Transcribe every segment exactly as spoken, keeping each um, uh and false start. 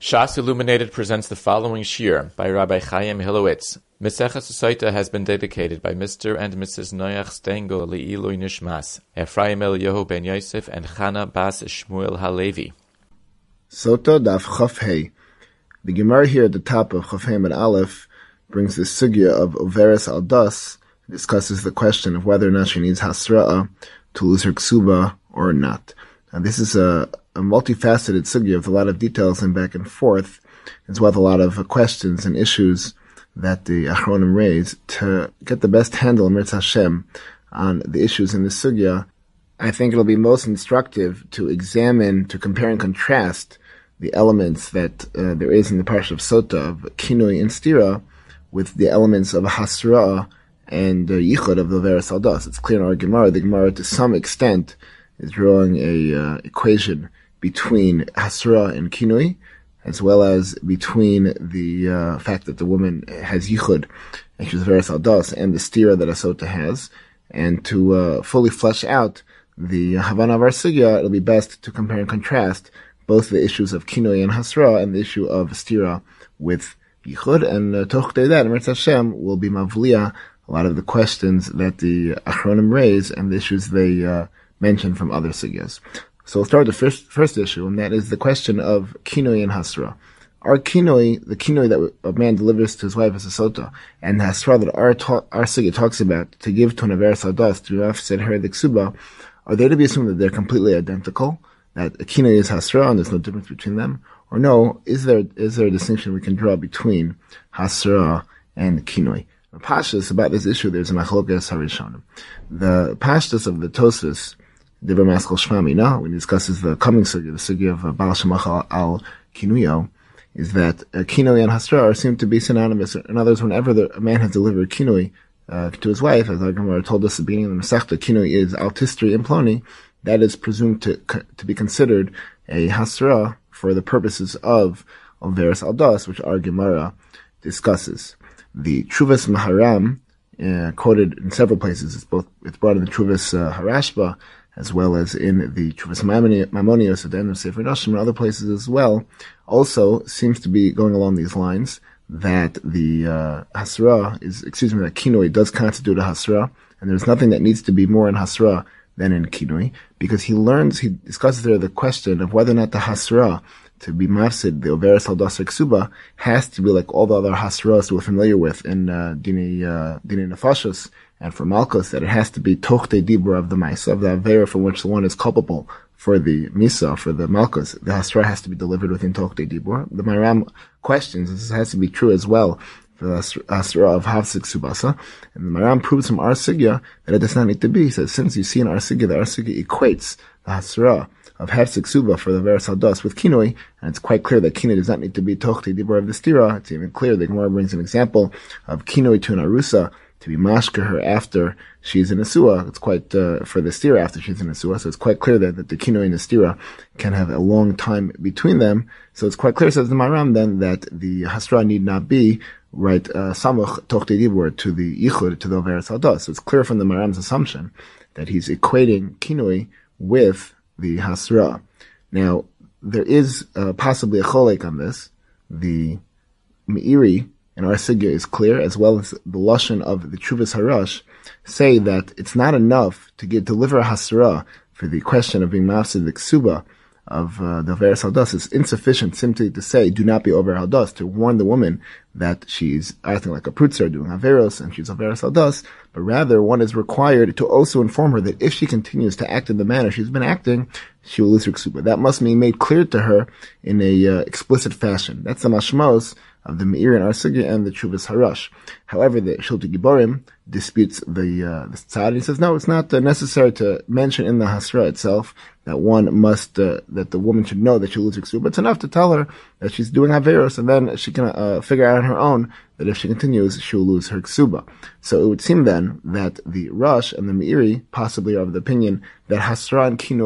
Shas Illuminated presents the following shir by Rabbi Chaim Hilowitz. Meseches Soita has been dedicated by Mister and Missus Noach Stengel Le'ilui Nishmas, Ephraim Eliyahu ben Yosef and Chana Bas Shmuel Halevi. Sota Daf Chaf Hey. The Gemara here at the top of Chaf Hey and Aleph brings the sugya of Overes al Das, discusses the question of whether or not she needs hasra'ah to lose her ksuba or not. Now this is a, a multifaceted sugya with a lot of details and back and forth, as well as a lot of questions and issues that the Achronim raise. To get the best handle in Mirz Hashem on the issues in this sugya, I think it'll be most instructive to examine, to compare and contrast the elements that uh, there is in the Parsha of Sota of Kinui and Stira with the elements of Hasra'ah and uh, Yichud of the Overes al Das. It's clear in our Gemara. The Gemara, to some extent, is drawing a uh, equation between Hasra'ah and Kinui, as well as between the uh, fact that the woman has Yichud, and she's Overes al Das, and the Stira that a Sota has. And to uh, fully flesh out the Havana of our Sugya, it'll be best to compare and contrast both the issues of Kinui and Hasra'ah and the issue of Stira with Yichud. And uh, toch day that, Mirz Hashem will be mavliya a lot of the questions that the Achronim raise and the issues they uh, mention from other sugyas. So we'll start with the first, first issue, and that is the question of Kinui and Hasra. Our Kinui, the Kinui that a man delivers to his wife as a Sota, and the Hasra that our, ta- our sugya talks about to give to an Overes al Das, to offset her the ksuba, are they to be assumed that they're completely identical, that a Kinui is Hasra and there's no difference between them? Or no, is there is there a distinction we can draw between Hasra and Kinui? The Pashtus about this issue, there's an Achlokas HaRishonim. The Pashtus of the Tosfos, Divrei Maskal Shmami, no, when he discusses the coming sugya, the sugya of Baal Shemach al Kinuyo, is that uh, Kinui and Hasra seem to be synonymous. In other words, whenever the, a man has delivered Kinui uh, to his wife, as our Gemara told us at the beginning of the Masechta, Kinui is altistri and ploni, that is presumed to to be considered a Hasra for the purposes of Overes al Das, which our Gemara discusses. The Truvas Maharam, uh, quoted in several places, it's both, it's brought in the Truvas uh, Harashba, as well as in the Truvas Maimonios at the end of Sefer Nashim and other places as well, also seems to be going along these lines, that the uh, Hasra is, excuse me, that Kinui does constitute a Hasra, and there's nothing that needs to be more in Hasra than in Kinui, because he learns, he discusses there the question of whether or not the Hasra, to be mafsid, the Overes al Das Ksuba, has to be like all the other Hasras we're familiar with in uh, Dini uh, Dini Nefashos and for Malchus, that it has to be Tochte Dibur of the Maisa, of the Avera from which the one is culpable for the Misa, for the Malchus. The Hasra has to be delivered within Tochte Dibur. The Maram questions, this has to be true as well for the Hasra of Havsik Subasa. And the Maram proves from our Sigya that it does not need to be. He says, since you see in our Sigya, that our Sigya equates the Hasra of Hefsik Suba for the Overes al Das with Kinui, and it's quite clear that Kinui does not need to be Tochte Dibur of the Stira. It's even clear the Gemara brings an example of Kinui to an Arusa, to be mashka her after she's in a Sua. It's quite, uh, for the Stira after she's in a Sua, so it's quite clear that, that the Kinui and the Stira can have a long time between them. So it's quite clear, says the Maram, then, that the Hasra need not be, right, uh, Samuch Tochte Dibur to the Yichud, to the Overes al Das. So it's clear from the Maram's assumption that he's equating Kinui with the Hasra. Now, there is uh, possibly a cholek on this. The Meiri in our Sigya is clear, as well as the Lashon of the Truvas Harash say that it's not enough to get deliver a Hasra for the question of being mafsid the ksuba of uh, the Overes al Das. It's insufficient simply to say, do not be Overes al Das, to warn the woman that she's acting like a prutzer, doing Averos, and she's Overes al Das, but rather one is required to also inform her that if she continues to act in the manner she's been acting, she will lose her ksuba. That must be made clear to her in a uh, explicit fashion. That's the mashmos of the Meir and Arsugya and the Truvas Harash. However, the Shilti Giborim disputes the uh, the Tzad. He says, no, it's not uh, necessary to mention in the Hasra itself that one must, uh, that the woman should know that she'll lose her ksuba. It's enough to tell her that she's doing Averos, and then she can uh, figure out on her own that if she continues, she'll lose her ksuba. So it would seem then that the Rosh and the Meiri possibly are of the opinion that Hasra and Kinui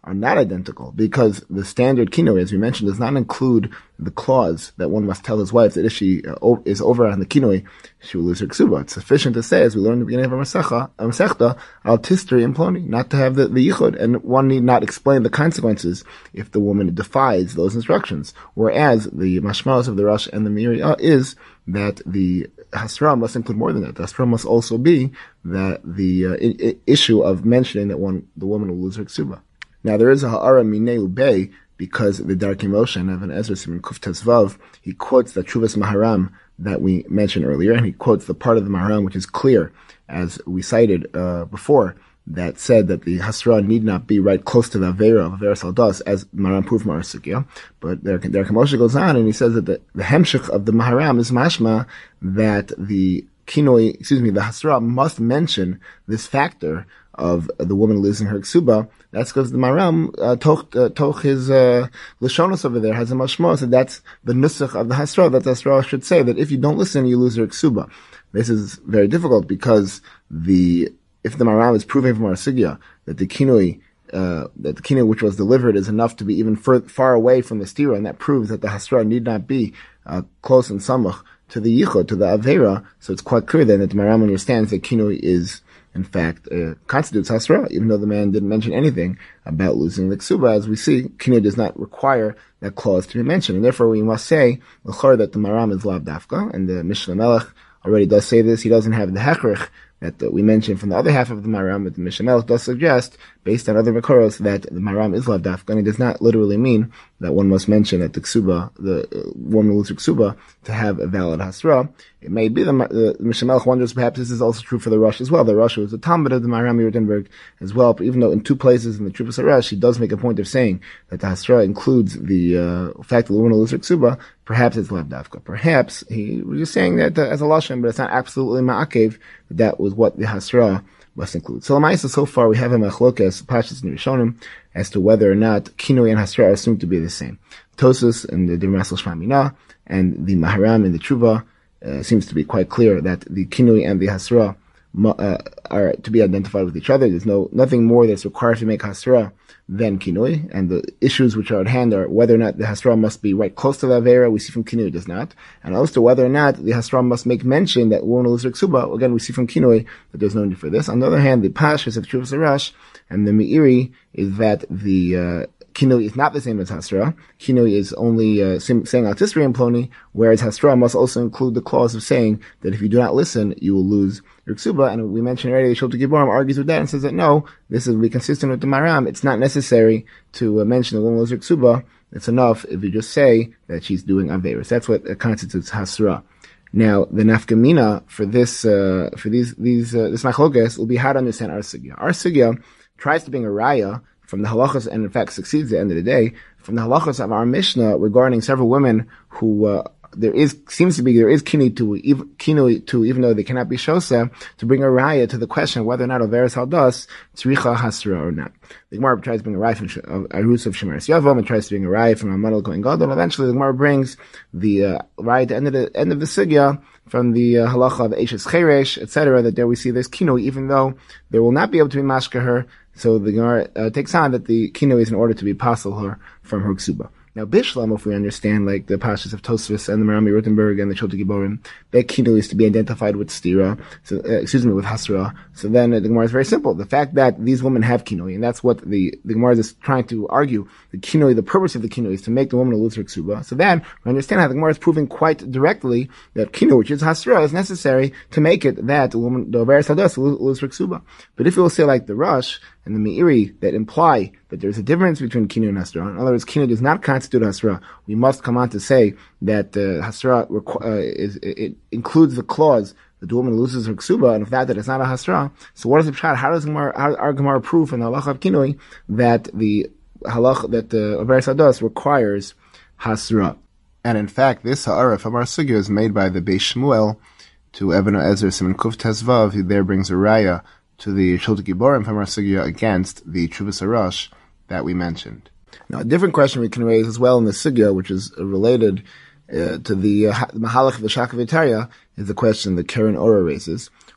are not identical, because the standard kinoi, as we mentioned, does not include the clause that one must tell his wife that if she uh, is over on the kinoi, she will lose her ksuba. It's sufficient to say, as we learned in the beginning of our Masechta, al tistri and ploni, not to have the, the yichud, and one need not explain the consequences if the woman defies those instructions. Whereas the mashmalos of the Rosh and the Meiri uh, is that the hasra must include more than that. The hasra must also be that the uh, I- I issue of mentioning that one the woman will lose her ksuba. Now there is a ha'ara minei ubei, because the Darkei Moshe and Evan Ezra Siman Kuf Tezvav, he quotes the Chuvas Maharam that we mentioned earlier, and he quotes the part of the Maharam which is clear, as we cited uh, before, that said that the Hasra need not be right close to the Avera of Averas Aldas, as Maharam proved from our Sugya. But the Darkei Moshe goes on and he says that the, the Hemshech of the Maharam is mashma that the Kinoi, excuse me, the Hasra must mention this factor of the woman losing her ksuba. That's because the Maharam uh, toch, uh, toch his uh, Lashonos over there has a mashma, so that's the nusach of the Hasra, that the Hasra should say that if you don't listen, you lose your ksuba. This is very difficult, because the if the Maharam is proving from our Sugya that the kinoi, uh, that the kinoi which was delivered is enough to be even far, far away from the stira, and that proves that the Hasra need not be uh, close and samach to the yichud, to the avera, so it's quite clear then that the Maharam understands that kinoi is, in fact, uh, constitutes hasra, even though the man didn't mention anything about losing the ksuba. As we see, kinoi does not require that clause to be mentioned, and therefore we must say l'chor that the Maharam is lav dafka, and the Mishnah Melech already does say this. He doesn't have the hechrich that uh, we mentioned from the other half of the Maharam, but the Mishnah Melech does suggest, based on other Makoros, that the Maharam is lav dafka, and it does not literally mean that one must mention that the ksuba, the uh, woman will lose her ksuba, to have a valid hasra. It may be the, the, the Mishnah Melech wonders perhaps this is also true for the Rosh as well. The Rosh was a Talmud of the Maharam Yurtenberg as well, but even though in two places in the Trufas HaRosh he does make a point of saying that the hasra includes the uh, fact that the woman will lose her ksuba, perhaps it's lav dafka. Perhaps he was just saying that uh, as a lashon, but it's not absolutely ma'akev that that was what the hasra must include. So Lamaisa, so far we have a machlokas, Pashas and Rishonim, as to whether or not kinoi and hasra are assumed to be the same. Tosus and the Dirmas Shmamina and the Maharam and the Tshuva uh, seems to be quite clear that the kinoi and the hasra uh, are to be identified with each other. There's no nothing more that's required to make hasra than kinoi, and the issues which are at hand are whether or not the hasra must be right close to the avera. We see from kinoi it does not, and also whether or not the hasra must make mention that one will lose her ksuba. Again, we see from kinoi that there's no need for this. On the other hand, the pashas of Trufas HaRosh and the Meiri is that the uh, kinoi is not the same as hasra. Kinoi is only uh, saying al tisri and ploni, whereas hasra must also include the clause of saying that if you do not listen, you will lose your ksuba. And we mentioned already, Shulti Giborim argues with that and says that no, this is be consistent with the Maharam. It's not necessary to uh, mention the woman will lose her ksuba. It's enough if you just say that she's doing averis. That's what uh, constitutes hasra. Now, the nafkamina for this, uh, for these, these, uh, this machlokas will be how to understand our sugya. Our sugya tries to bring a raya from the halachas, and in fact succeeds at the end of the day, from the halachas of our Mishnah regarding several women who, uh, there is, seems to be, there is kinoi to, kinoi to, even though they cannot be shosa, to bring a raya to the question of whether or not Averes Haldas, tzricha hasra or not. The Gemara tries to bring a raya from Arus of Shemeres Yavam, and tries to bring a raya from Amanal Kohen Gadol. Eventually the Gemara brings the, uh, raya at the end of the, end of the sugya, from the uh, halacha of Eishes Cheresh, et cetera, that there we see this kinoi, even though they will not be able to be mashka her. So the Gemara uh, takes on that the kinoi is in order to be passel her from her ksuba. Now, Bishlam, if we understand, like the Pashas of Tosfos and the Maharam Yurtenberg and the Shulti Giborim, that kinoi is to be identified with stira, so, uh, excuse me, with hasra. So then uh, the Gemara is very simple. The fact that these women have kinoi, and that's what the, the Gemara is trying to argue, the kinoi, the purpose of the kinoi is to make the woman lose her ksuba. So then we understand how the Gemara is proving quite directly that kinoi, which is hasra, is necessary to make it that the woman, the Averes Haldas, will lose her ksuba. But if you will say like the Rosh and the Meiri that imply that there's a difference between kinoi and hasra, in other words, kinoi does not constitute hasra, we must come on to say that uh, hasra requ- uh, is, it includes the clause that the woman loses her ksuba, and if that, that it's not a hasra. So what is the pshat? How does Gemara, how, our Gemara prove in the halacha of kinoi that the halacha, that the Averes Haldas requires hasra? And in fact, this ha'ara from our sugya is made by the Beis Shmuel to Evan Ezra Siman Kuf Tezvav. He there brings a raya to the Shulti Giborim from our sugya against the Trufas HaRosh that we mentioned. Now, a different question we can raise as well in the sugya, which is related uh, to the uh, Mahalach of the Shaka V'Tarya, is the question that Karen Ora raises.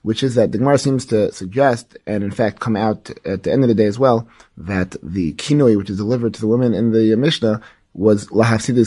which is that the Gemara seems to suggest, and in fact come out at the end of the day as well, that the kinoi which is delivered to the women in the Mishnah was lahafsidik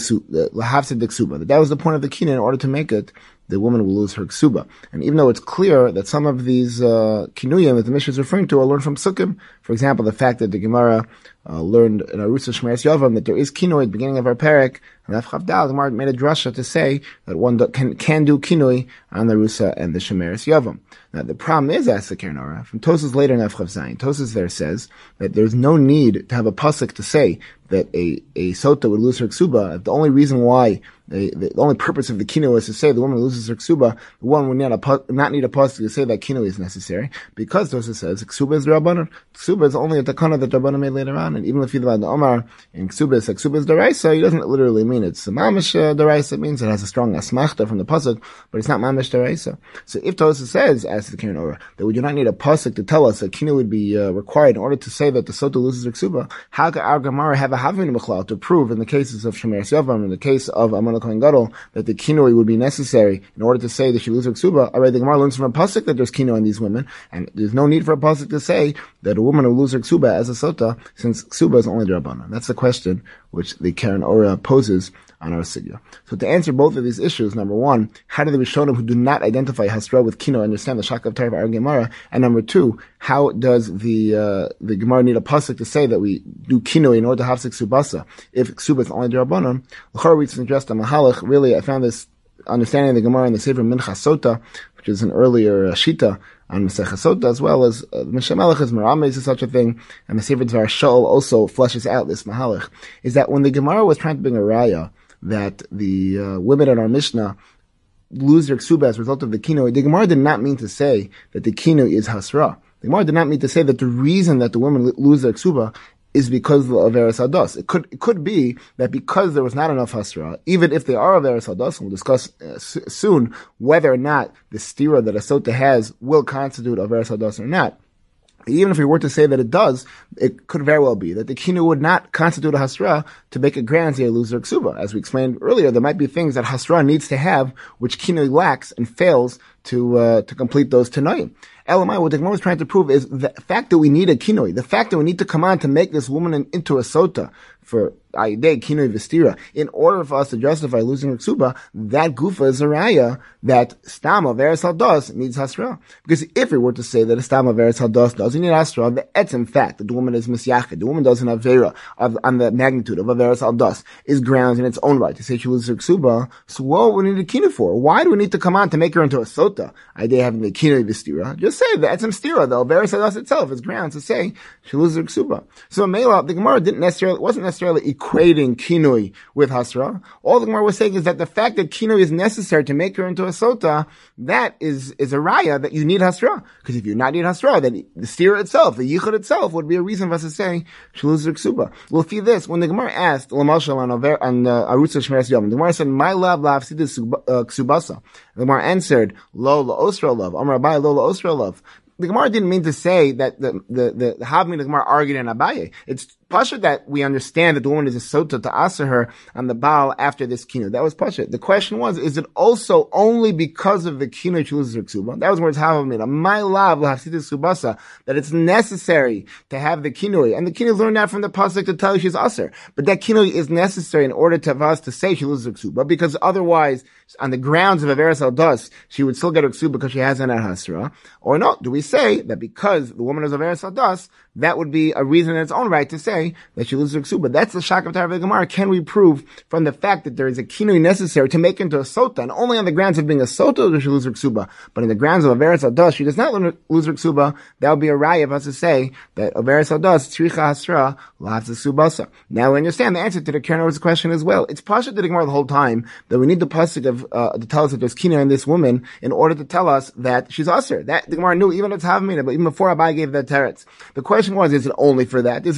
ksuba. That that was the point of the kinoi. In order to make it, the woman will lose her ksuba. And even though it's clear that some of these uh, kinuyim that the Mishnah is referring to are learned from sukkim, for example, the fact that the Gemara uh, learned in Arusa Shmeres Yavam that there is kinoi at the beginning of our parak, and Afchavdal, the Gemara made a drasha to say that one do, can can do kinoi on the Arusa and the Shmeres Yavam. Now the problem is, asked the Keren Orah, from Tosas later in Afchav Zayin, Tosas there says that there's no need to have a pasuk to say that a, a sota would lose her ksuba. The only reason why, the, the only purpose of the kinoi is to say the woman loses her ksuba, the one would not, a, not need a pasuk to say that kinoi is necessary, because Tosas says ksuba is rabbanon. Ksuba is only a takana that rabbanon made later on, and even if you divide the Omar in ksuba is ksuba is deraisa, he doesn't literally mean it's mamish uh, deraisa. It means it has a strong asmachta from the pasuk, but it's not mamish deraisa. So if Tosas says, as the Keren Orah, that we do not need a pasuk to tell us that kinoi would be uh, required in order to say that the sota loses her ksuba, how could our Gemara have a havin mechlal to prove in the cases of Shemeres Yavam, in the case of Amana Kohen Gadol, that the kinoi would be necessary in order to say that she loses her ksuba? Alright, the Gemara learns from a pasuk that there's kinoi in these women, and there's no need for a pasuk to say that a woman will lose her ksuba as a sota, since ksuba is only drabanan. That's the question which the Keren Orah poses on our sigya. So to answer both of these issues, number one, how do the Rishonim who do not identify Hasra with kinoi understand the Shak of Torah of our Gemara? And number two, how does the uh, the Gemara need a pasuk to say that we do kinoi in order to have subasa if ksuba is only derabanan? L'chor we suggest a mahalach. Really, I found this understanding of the Gemara in the Sefer Minchas Sota, which is an earlier uh, shita on Masechah Sota, as well as uh, Mishnah Melech is Merames is such a thing, and the Sefer Dvar Shaul also fleshes out this mahalach. Is that when the Gemara was trying to bring a raya that the uh, women in our Mishnah lose their ksuba as a result of the kinoi, the Gemara did not mean to say that the kinoi is hasra. The Gemara did not mean to say that the reason that the women lose their ksuba is because of Averis Hadas. It could, it could be that because there was not enough hasra, even if they are Averis Hadas, and we'll discuss uh, s- soon whether or not the stira that a sota has will constitute Averis Hadas or not. Even if we were to say that it does, it could very well be that the kinoi would not constitute a hasra to make a grand they lose their ksuba. As we explained earlier, there might be things that hasra needs to have, which kinoi lacks and fails to uh, to complete those tanoim. Elamai, what the Gemara is trying to prove is the fact that we need a kinoi, the fact that we need to come on to make this woman an, into a sota for Aidei kinoi vestira, in order for us to justify losing her ksuba, that gufa is a raya that stam of eretz haldos needs hasra. Because if we were to say that a stam of eretz haldos doesn't need hasra, the etzem fact that the woman is misyachid, the woman doesn't have vera of, on the magnitude of eretz haldos, is grounds in its own right to say she loses her ksuba. So what do we need a kinoi for? Why do we need to come on to make her into a sota? Aidei having the kinoi vestira. Just say the etzem stira, though eretz haldos itself is grounds to say she loses her ksuba. So Mela, the Gemara didn't necessarily wasn't necessarily equating kinoi with hasra. All the Gemara was saying is that the fact that kinoi is necessary to make her into a sota, that is is a raya that you need hasra. Because if you not need hasra, then the stira itself, the yichud itself, would be a reason for us to say she loses her ksuba. We'll see this when the Gemara asked Lamashal on Aver on Arutza Shmeres Yom. The Gemara said, "My love lav sidis ksubasa." The Gemara answered, "Lo la osra love." Amar Abaye, "Lo la osra love." The Gemara didn't mean to say that the the the, the Havmi the Gemara argued in Abaye. It's Pasha that we understand that the woman is a sota to answer her on the Baal after this kino. That was Pasha. The question was, is it also only because of the kino she loses her ksuba? That was where it's Havmi. My love lahafsidis subasa, that it's necessary to have the kinoi, and the kinoi learned that from the pasuk to tell you she's aser. But that kinoi is necessary in order to us to say she loses her ksuba, because otherwise, on the grounds of Averis Aldas, she would still get her ksuba because she hasn't had hasra. Or not? Do we say that because the woman is Averis Aldas, that would be a reason in its own right to say that she loses her ksuba? That's the Shak of Torah Gemara. Can we prove from the fact that there is a kinoi necessary to make into a sota, and only on the grounds of being a sota does she lose her ksuba, but in the grounds of Averis Aldas, she does not lose her ksuba? That would be a raya of us to say that Averis Aldas tzricha hasra lahavs subasa. Now we understand the answer to the Keren Orah's question as well. It's pasha to the Gemara the whole time that we need the pasuk of uh, to tell us that there's kinoi in this woman in order to tell us that she's aser. That the Gemara knew even if it's havmina, but even before Abai gave that teretz. The question was, is it only for that? Is it only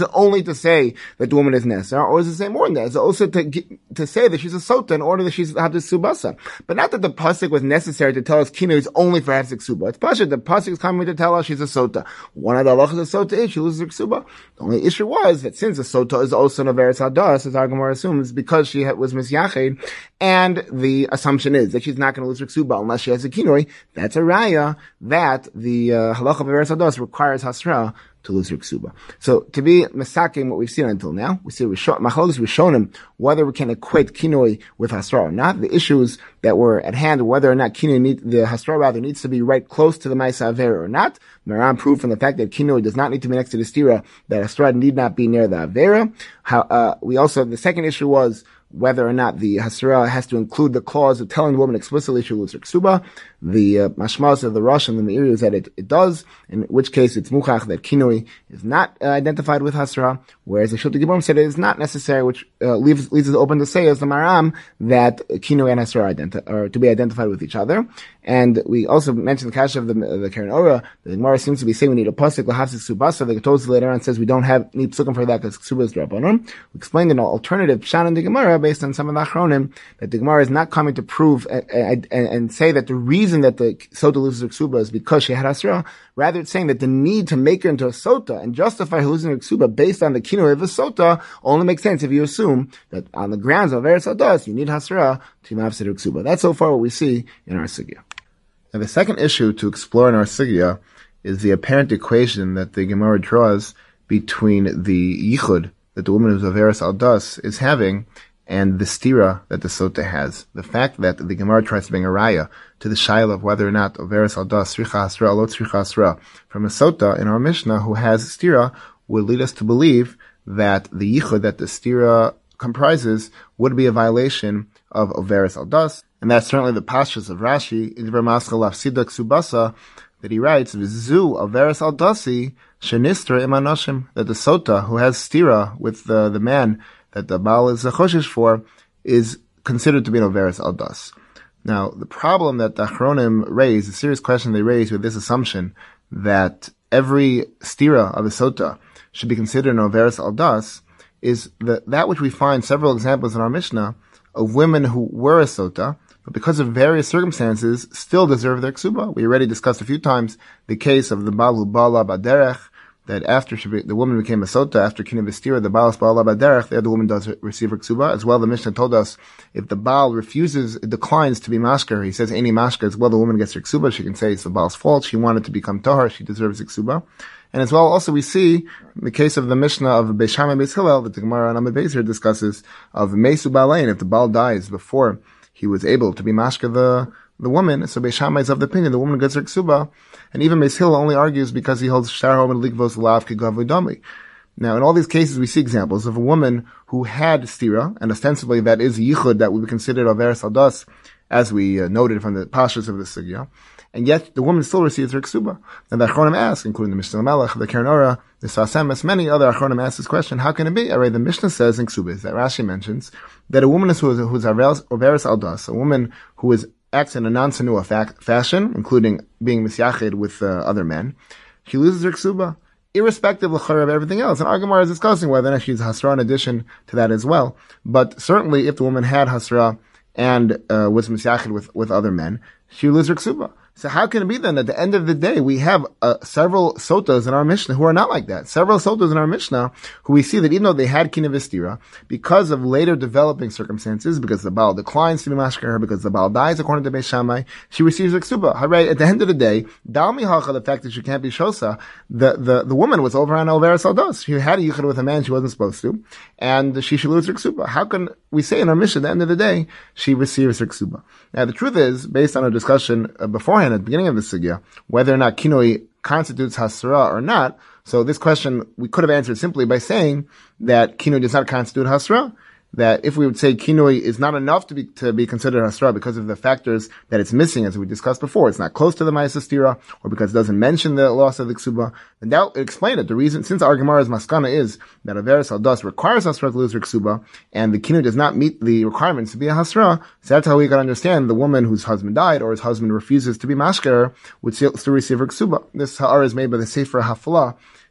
to say that the woman is Nesar, or does it say more than that? Is it also to, to say that she's a Sota in order that she's Hadis Subasa? But not that the Pasuk was necessary to tell us Kino is only for Hadis Suba. It's Pasuk, the Pasuk is coming to tell us she's a Sota. One of the halachas of Sota is she loses her Ksuba. The only issue was that since a Sota is also an Averis Hadas, as our Gemara assumes, because she was Misyached, and the assumption is that she's not going to lose her Ksuba unless she has a Kinoi, that's a Raya that the uh, halacha of Averis Hadas requires Hasra to lose her ksuba. So to be masaking what we've seen until now, we see machlokes rishonim whether we can equate kinoi with hasra or not. The issues that were at hand, whether or not kinoi need, the hasra rather needs to be right close to the ma'isa avera or not. Maran proved from the fact that kinoi does not need to be next to the stira that hasra need not be near the avera. How uh, we also the second issue was whether or not the hasra has to include the clause of telling the woman explicitly she loses her ksuba. The uh, mashmas of the Rosh and the Meiri is that it, it does, in which case it's muchach that kinoi is not uh, identified with hasra, whereas the Shulti Gibborim said it is not necessary, which uh, leaves leaves us open to say as the Maram that kinoi and hasra are, identi- are to be identified with each other. And we also mentioned the kasha of the, uh, the Karen Ora. The Gemara seems to be saying we need a pasuk lahafsik subasa. The Ketosah later on says we don't have need psukim for that because ksuba is drabanon. We explained an alternative shan in the Gemara based on some of the achronim that the Gemara is not coming to prove uh, and, and, and say that the reason that the sota loses her ksuba is because she had hasra. Rather, it's saying that the need to make her into a sota and justify her losing her ksuba based on the kinoi of a sota only makes sense if you assume that on the grounds of Eretz Hadas you need hasra to mafsid her ksuba. That's so far what we see in our sugya. Now, the second issue to explore in our sugya is the apparent equation that the Gemara draws between the yichud that the woman who's of Eretz Hadas is having and the stira that the sota has. The fact that the Gemara tries to bring a raya to the shaila of whether or not Averis Hadas Sricha Hasra Lo Sricha Hasra from a sota in our Mishnah who has stira would lead us to believe that the yichud that the stira comprises would be a violation of Averis Hadas, and that's certainly the pashas of Rashi in Dvar Maskal Afsida Ksubasa that he writes Vizu Averis Hadasi Shenistra Imanoshim, that the sota who has stira with the, the man that the Baal is a choshesh for is considered to be an Averis Hadas. Now, the problem that the Achronim raise, the serious question they raise with this assumption that every stira of a sota should be considered an Averis Hadas, is that, that which we find several examples in our Mishnah of women who were a sota, but because of various circumstances still deserve their ksuba. We already discussed a few times the case of the Baal hu Bala Baderech, that after she be, the woman became a sota, after Kina Vestira, the Baal Bala Baderech, the other woman does receive her ksuba. As well, the Mishnah told us if the Baal refuses, declines to be mashker, he says any mashker, as well the woman gets her ksuba, she can say it's the Baal's fault, she wanted to become tahar, she deserves a ksuba. And as well, also we see in the case of the Mishnah of Beis Shammai and Beis Hillel that the Gemara on Amud Beis here discusses of Mesu Balain, if the Baal dies before he was able to be mashker the the woman, so Beis Shammai is of the opinion the woman gets her ksuba, and even Beis Hillel only argues because he holds shtar hom and ligvos lav kegavudami. Now, in all these cases, we see examples of a woman who had stira, and ostensibly that is yichud that would be considered Averis Hadas, as we uh, noted from the pashas of the sugya, and yet the woman still receives her ksuba. And the Achronim ask, including the Mishnah Melech, the Karen Ora, the Sasemes, many other Achronim ask this question: how can it be? Alright, the Mishnah says in ksubas that Rashi mentions that a woman who is who's Averis Hadas, a woman who is acts in a non-sanua fa- fashion, including being misyached with uh, other men, she loses her ksuba, irrespective of everything else. And our Gemara is discussing whether or not she's hasra in addition to that as well. But certainly, if the woman had hasra and uh, was misyached with, with other men, she loses her ksuba. So how can it be then at the end of the day we have uh, several sotas in our Mishnah who are not like that? Several sotas in our Mishnah who we see that even though they had kina v'stira, because of later developing circumstances, because the Baal declines to be mashker her, because the Baal dies according to Beis Shammai, she receives a ksuba. Hooray, at the end of the day, dalmi hacha, the fact that she can't be shosa, the, the, the woman was over on Averis Hadas. She had a yichud with a man she wasn't supposed to, and she should lose her ksuba. How can we say in our Mishnah at the end of the day she receives her ksuba? Now the truth is, based on our discussion uh, beforehand at the beginning of the sugya, whether or not kinoi constitutes hasra or not. So this question we could have answered simply by saying that kinoi does not constitute hasra. That if we would say kinoi is not enough to be to be considered hasra because of the factors that it's missing, as we discussed before, it's not close to the ma'aseh stira, or because it doesn't mention the loss of the ksuba, then that would explain it. The reason, since our Gemara's maskana is that Averis Hadas requires hasra to lose her ksuba, and the kinoi does not meet the requirements to be a hasra, so that's how we can understand the woman whose husband died or his husband refuses to be mashker would still, still receive her ksuba. This ha'ara is made by the Sefer Haflah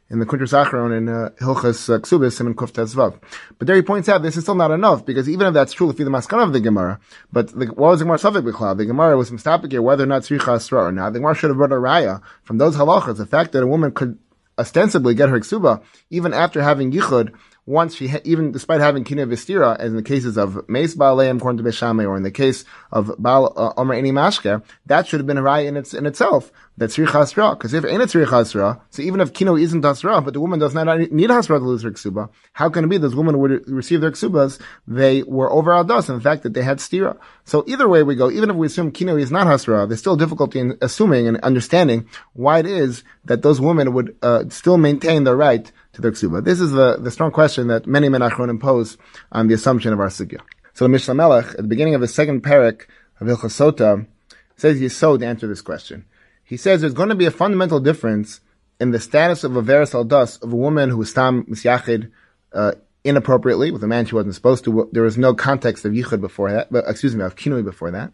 in the Kuntras Acharon in uh, Hilchas uh, Ksubis, Simon Kuf Tezvav. But there he points out this is still not enough, because even if that's true, if you the maskana of the Gemara, but the, what was the Gemara Safek B'Klal? The Gemara was mistapik here whether or not tzricha asra or not. The Gemara should have brought a raya from those halachas, the fact that a woman could ostensibly get her ksuba even after having yichud, once she, ha- even despite having kinei v'stira, as in the cases of Meis Ba'aleim according to Beishamai, or in the case of Baal uh, Omer Eni Mashke, that should have been a raya in its in itself. That's tzricha asra. Because if ain't a tzricha asra, so even if kino isn't asra, but the woman does not need asra to lose her ksuba, how can it be those women would receive their ksubas? They were over adas, in the fact that they had stira. So either way we go, even if we assume kino is not asra, there's still difficulty in assuming and understanding why it is that those women would uh, still maintain their right to their ksuba. This is the, the strong question that many men achronim pose on the assumption of our sugya. So the Mishnah Melech, at the beginning of the second parak of Hilchos Sota, says Yesod to answer this question. He says there's going to be a fundamental difference in the status of a veris al das of a woman who is tam misyachid uh, inappropriately with a man she wasn't supposed to. There was no context of yichud before that, but, excuse me, of kinui before that,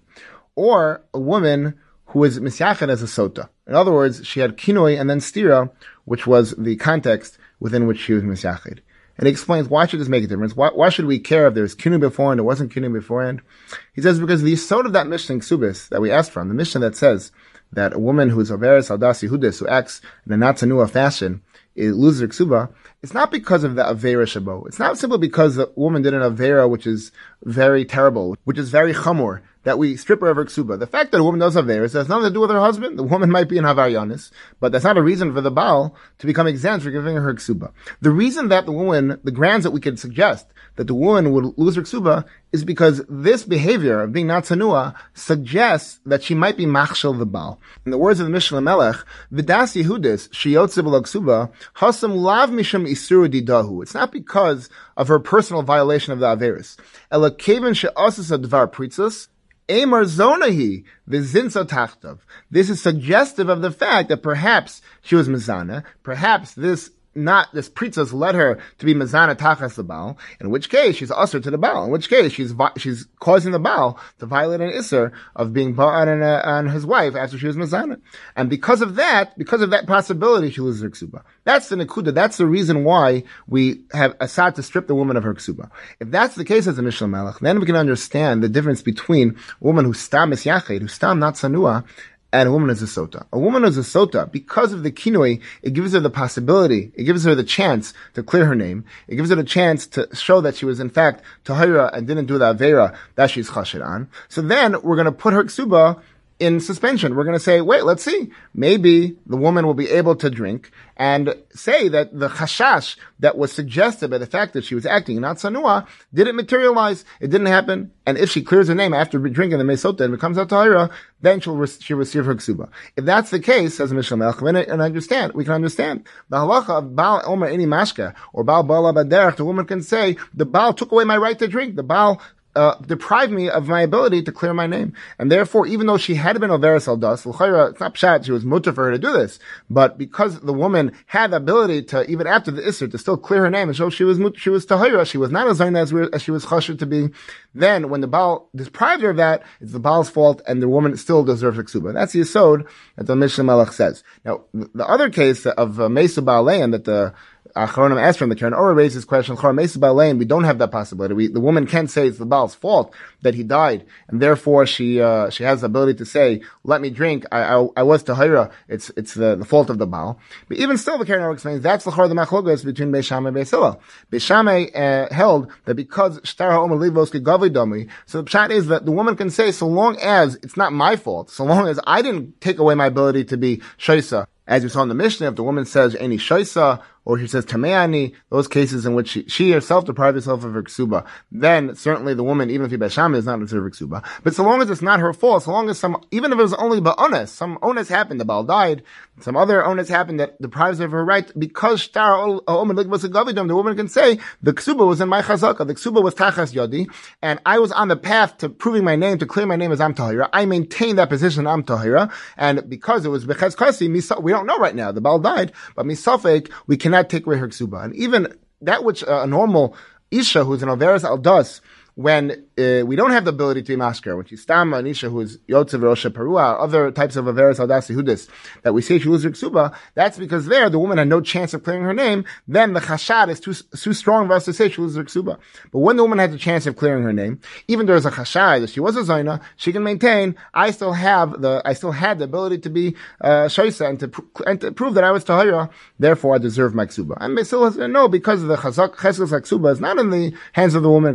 or a woman who is misyachid as a sota. In other words, she had kinui and then stira, which was the context within which she was misyachid. And he explains, why should this make a difference? Why, why should we care if there's kinu beforehand or wasn't kinu beforehand? He says because the yesod of that Mishnah in Ksubis that we asked from, the Mishnah that says that a woman who is averes aldas yehudis, who acts in a not tanua fashion, it loses her ksuba, it's not because of the avera shabo. It's not simply because the woman did an avera which is very terrible, which is very chamor, that we strip her of her ksuba. The fact that a woman does averas has nothing to do with her husband. The woman might be an havaryanis, but that's not a reason for the Baal to become exempt for giving her her ksuba. The reason that the woman, the grounds that we could suggest that the woman would lose her ksuba is because this behavior of being not tanua suggests that she might be machshel the Baal. In the words of the Mishnah Melech, V'das Yehudis sheyotze b'lo ksuba hasam lav misham isuru didahu. It's not because of her personal violation of the averis. Ela kevin she'asas advar pritzos Amar zonahi v'zinsa tachtav. This is suggestive of the fact that perhaps she was mezana. Perhaps this not this pritzos led her to be mezana tachas the Baal. In which case she's usher to the Baal. In which case she's she's causing the Baal to violate an isser of being ba'an on, on his wife after she was mezana. And because of that, because of that possibility, she loses her ksuba. That's the nekuda. That's the reason why we have asad to strip the woman of her ksuba. If that's the case as a Mishnah Melech, then we can understand the difference between a woman who's stam is yachid, who's stam not sanua, and a woman is a sota. A woman is a sota, because of the kinui, it gives her the possibility, it gives her the chance to clear her name. It gives her the chance to show that she was in fact tahira and didn't do the avera that she's chashid on. So then we're going to put her ksuba in suspension. We're going to say, wait, let's see. Maybe the woman will be able to drink and say that the chashash that was suggested by the fact that she was acting not sanua didn't materialize. It didn't happen. And if she clears her name after drinking the mesota and becomes a tahira, then she'll, re- she'll receive her ksuba. If that's the case, says Mishnah Melech, and understand, we can understand the halacha of Baal Omer Eni Mashke or Baal Bala Baderech, the woman can say, the Baal took away my right to drink. The Baal Uh, deprived me of my ability to clear my name. And therefore, even though she had been Averis Aldas, it's not pshat, she was mutter for her to do this. But because the woman had the ability to, even after the Isser, to still clear her name and show she was she was Tahira, she was not as Zaina as, as she was Chashir to be, then when the Baal deprived her of that, it's the Baal's fault and the woman still deserves a ksuba. That's the Yesod that the Mishnah Melech says. Now, the other case of uh, Mesa Ba'alein that the Achronim asked from the Karen Ora raises this question, we don't have that possibility. We, the woman can't say it's the Baal's fault that he died, and therefore she uh, she has the ability to say, let me drink, I I, I was Tahira, it's it's the, the fault of the Baal. But even still, the Karen Ora explains, that's the Chor the Machlokas between Beis Shammai and Beis Hillel. Beis Shammai uh, held that because Shtar HaOmer Livos Kegavi Domi, so the pshat is that the woman can say, so long as it's not my fault, so long as I didn't take away my ability to be Shaisa, as you saw in the Mishnah, if the woman says any Shaisa, or she says Tameani, those cases in which she, she herself deprived herself of her ksuba, then certainly the woman, even if Beis Shammai, is not deserve her ksuba. But so long as it's not her fault, so long as some, even if it was only ba'ones, some onus happened, the Baal died, some other onus happened that deprives her of her right, because Shtar Omer Ligvos Gavidom, the woman can say, the ksuba was in my chazaka, the ksuba was tachas yodi, and I was on the path to proving my name, to clear my name as Am Tahira. I maintained that position, Am Tahira, and because it was Bechaz Kasi, we don't know right now, the Baal died, but misafek, we can not take away her ksuba. And even that which uh, a normal isha who's an averes aldas when uh, we don't have the ability to be mashker, when she's Stam, Anisha, who is Yotzev, Rosha, Perua, other types of Averis Aldasi Hudis, that we say she loses her ksuba, that's because there the woman had no chance of clearing her name, then the chashad is too, too strong for us to say she loses her ksuba. But when the woman has a chance of clearing her name, even there is a chashad that she was a Zaina, she can maintain, I still have the, I still had the ability to be, uh, Shaisa and to, pr- and to prove that I was Tahira, therefore I deserve my ksuba. And they still no, because of the chazak, cheskes like ksuba is not in the hands of the woman,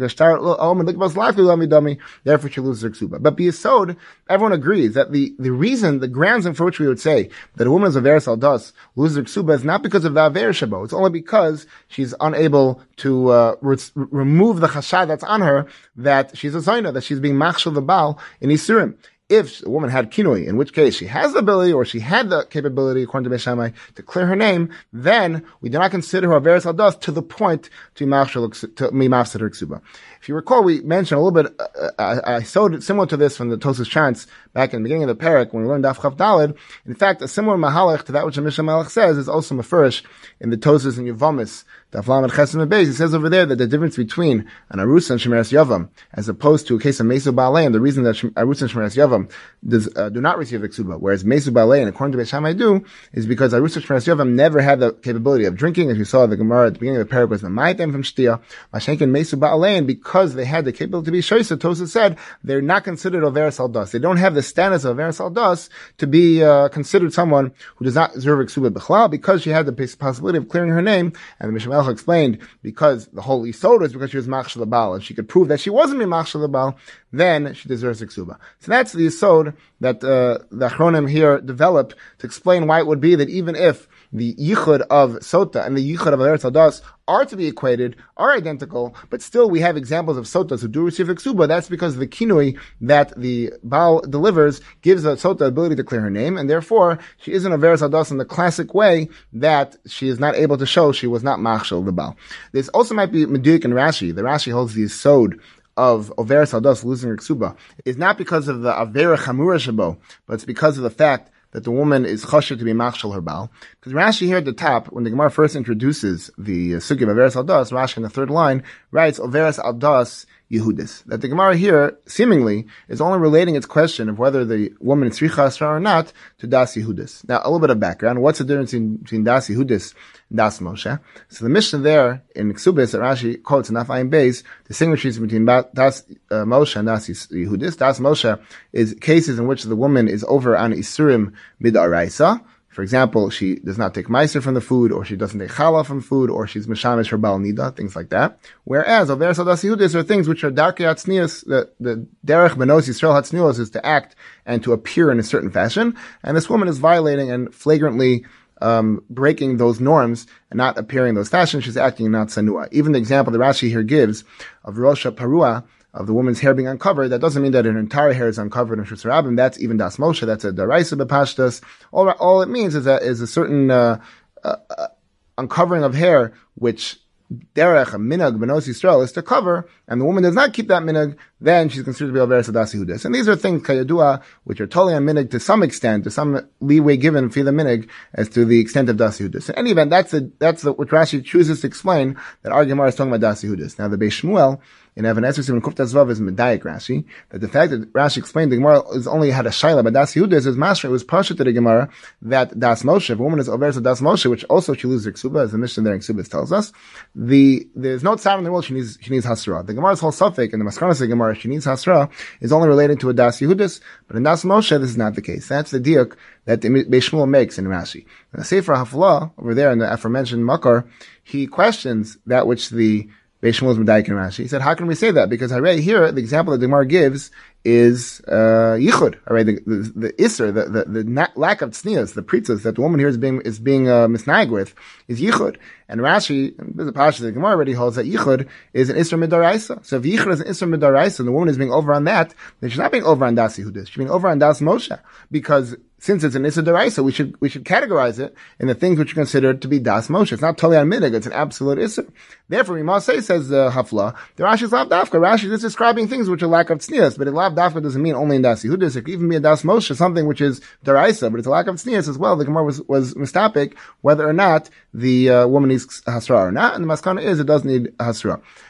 therefore she loses her ksuba. But b'yesod, everyone agrees that the, the reason, the grounds for which we would say that a woman is a veris aldas, loses her ksuba is not because of the aver shabo. It's only because she's unable to, uh, re- remove the chashad that's on her, that she's a zaina, that she's being machshel the baal in Isurim. If a woman had kinoi, in which case she has the ability or she had the capability, according to Beis Shammai, to clear her name, then we do not consider her Averis Aldas to the point to mimafsid her ksuba. If you recall, we mentioned a little bit, uh, I, I showed similar to this from the Tosas Chants back in the beginning of the parak when we learned Daf Chav Daled. In fact, a similar mahalach to that which the Mishnah Malach says is also mafurish in the Tosas and Yevamis. Daf Lamed Chesed and Beis, he says over there that the difference between an Arusa and Shemeres Yavam, as opposed to a case of Mesu Ba'alein, the reason that Arusa and Shemeres Yavam does, uh, do not receive the ksuba, whereas Mesu Ba'alein, according to Beis Shammai, do, is because Arusa and Shemeres Yavam never had the capability of drinking, as you saw the Gemara at the beginning of the parak was the Maitem from Shtia, Mashenkin Mesu Ba'alein, because they had the capability to be Shoisa, Tosa said, they're not considered Averis Aldas. They don't have the status of Averis Aldas to be, uh, considered someone who does not deserve a ksuba b'chlal, because she had the possibility of clearing her name, and the Mishnah Melech explained, because the whole Yisod is because she was machshel Baal, and she could prove that she wasn't machshel Baal, then she deserves a ksuba. So that's the Yisod that uh, the Achronim here developed to explain why it would be that even if the yichud of sota and the yichud of Averis Aldas are to be equated, are identical, but still we have examples of sotas who do receive a ksuba. That's because the kinui that the Baal delivers gives a sota the ability to clear her name, and therefore she isn't a Averis Aldas in the classic way that she is not able to show she was not machshel the Baal. This also might be Meduik and Rashi. The Rashi holds the Yisod of Averis Aldas losing her ksuba is not because of the Avera Chamura Shabo, but it's because of the fact that the woman is chosher to be machshel her Baal. Because Rashi here at the top, when the Gemara first introduces the uh, sugi of Averis Aldas, Rashi in the third line writes Averis Aldas Yehudis. That the Gemara here, seemingly, is only relating its question of whether the woman is tzricha asra or not to Das Yehudis. Now, a little bit of background. What's the difference in, between Das Yehudis and Das Moshe? So the Mishnah there, in Ksubis, that Rashi quotes in Afayim Beis, distinguishes between Das uh, Moshe and Das Yehudis. Das Moshe is cases in which the woman is over on Isurim Midaraisa. For example, she does not take meiser from the food, or she doesn't take challah from food, or she's mishamish her bal nida, things like that. Whereas, Averis Aldas Yehudis are things which are darkei hatznius, the, the derech benos Yisrael hatznius is to act and to appear in a certain fashion, and this woman is violating and flagrantly um, breaking those norms and not appearing in those fashions. She's acting not sanua. Even the example that Rashi here gives of Rosha Parua, of the woman's hair being uncovered, that doesn't mean that her entire hair is uncovered in Shus Rabbim. That's even Das Moshe. That's a Daraisa B'Pashtas. All, all it means is that is a certain uh, uh, uh, uncovering of hair, which derech, a minhag, benos Yisrael, is to cover, and the woman does not keep that minhag, then she's considered to be Averis Aldas Yehudis. And these are things, kayadua, which are totally on minhag to some extent, to some leeway given for the minhag as to the extent of Das Yehudis. In any event, that's the, that's the, what Rashi chooses to explain, that our Gemara is talking about Das Yehudis. Now the Beis Shmuel, in Evan Esrei and Kuftas Vav is medayik Rashi, that the fact that Rashi explained the Gemara is only had a shaila, but Das Yehudis is master, it was pasha to the Gemara that Das Moshe, if a woman is Averis Das Moshe, which also she loses her ksuba, as the Mishnah there in Ksubis tells us, the, there's no tzad in the world she needs, she needs hasra. The Gemara's whole suffix in the Maskanas of the Gemara, she needs hasra, is only related to a Das Yehudis, but in Das Moshe, this is not the case. That's the diuk that the Beis Shmuel makes in Rashi. In the Sefer Haflah, over there in the aforementioned Makar, he questions that which the Beis Shmuel is medayik in Rashi. He said, how can we say that? Because I read here, the example that the Gemara gives is uh yichud. All right, the the, the iser, the the, the na- lack of tznius, the pritzas that the woman here is being is being uh, misnag with, is yichud. And Rashi, there's a passage that the Gemara already holds that yichud is an iser midaraisa. So if yichud is an iser midaraisa, and the woman is being over on that, then she's not being over on das Yehudis. She's being over on das Moshe, because since it's an iser deraisa, we should we should categorize it in the things which are considered to be das Moshe. It's not totally on minig; it's an absolute iser. Therefore, we must say, says the Hafla, the Rashi is lav dafka. Rashi is describing things which are lack of tznius, but it lav dafka doesn't mean only in das Yehudis. It could even be a das Moshe, something which is deraisa, but it's a lack of tznius as well. The Gemara was was mistapik whether or not the uh, woman needs hasra or not, and the maskana is it does need hasra.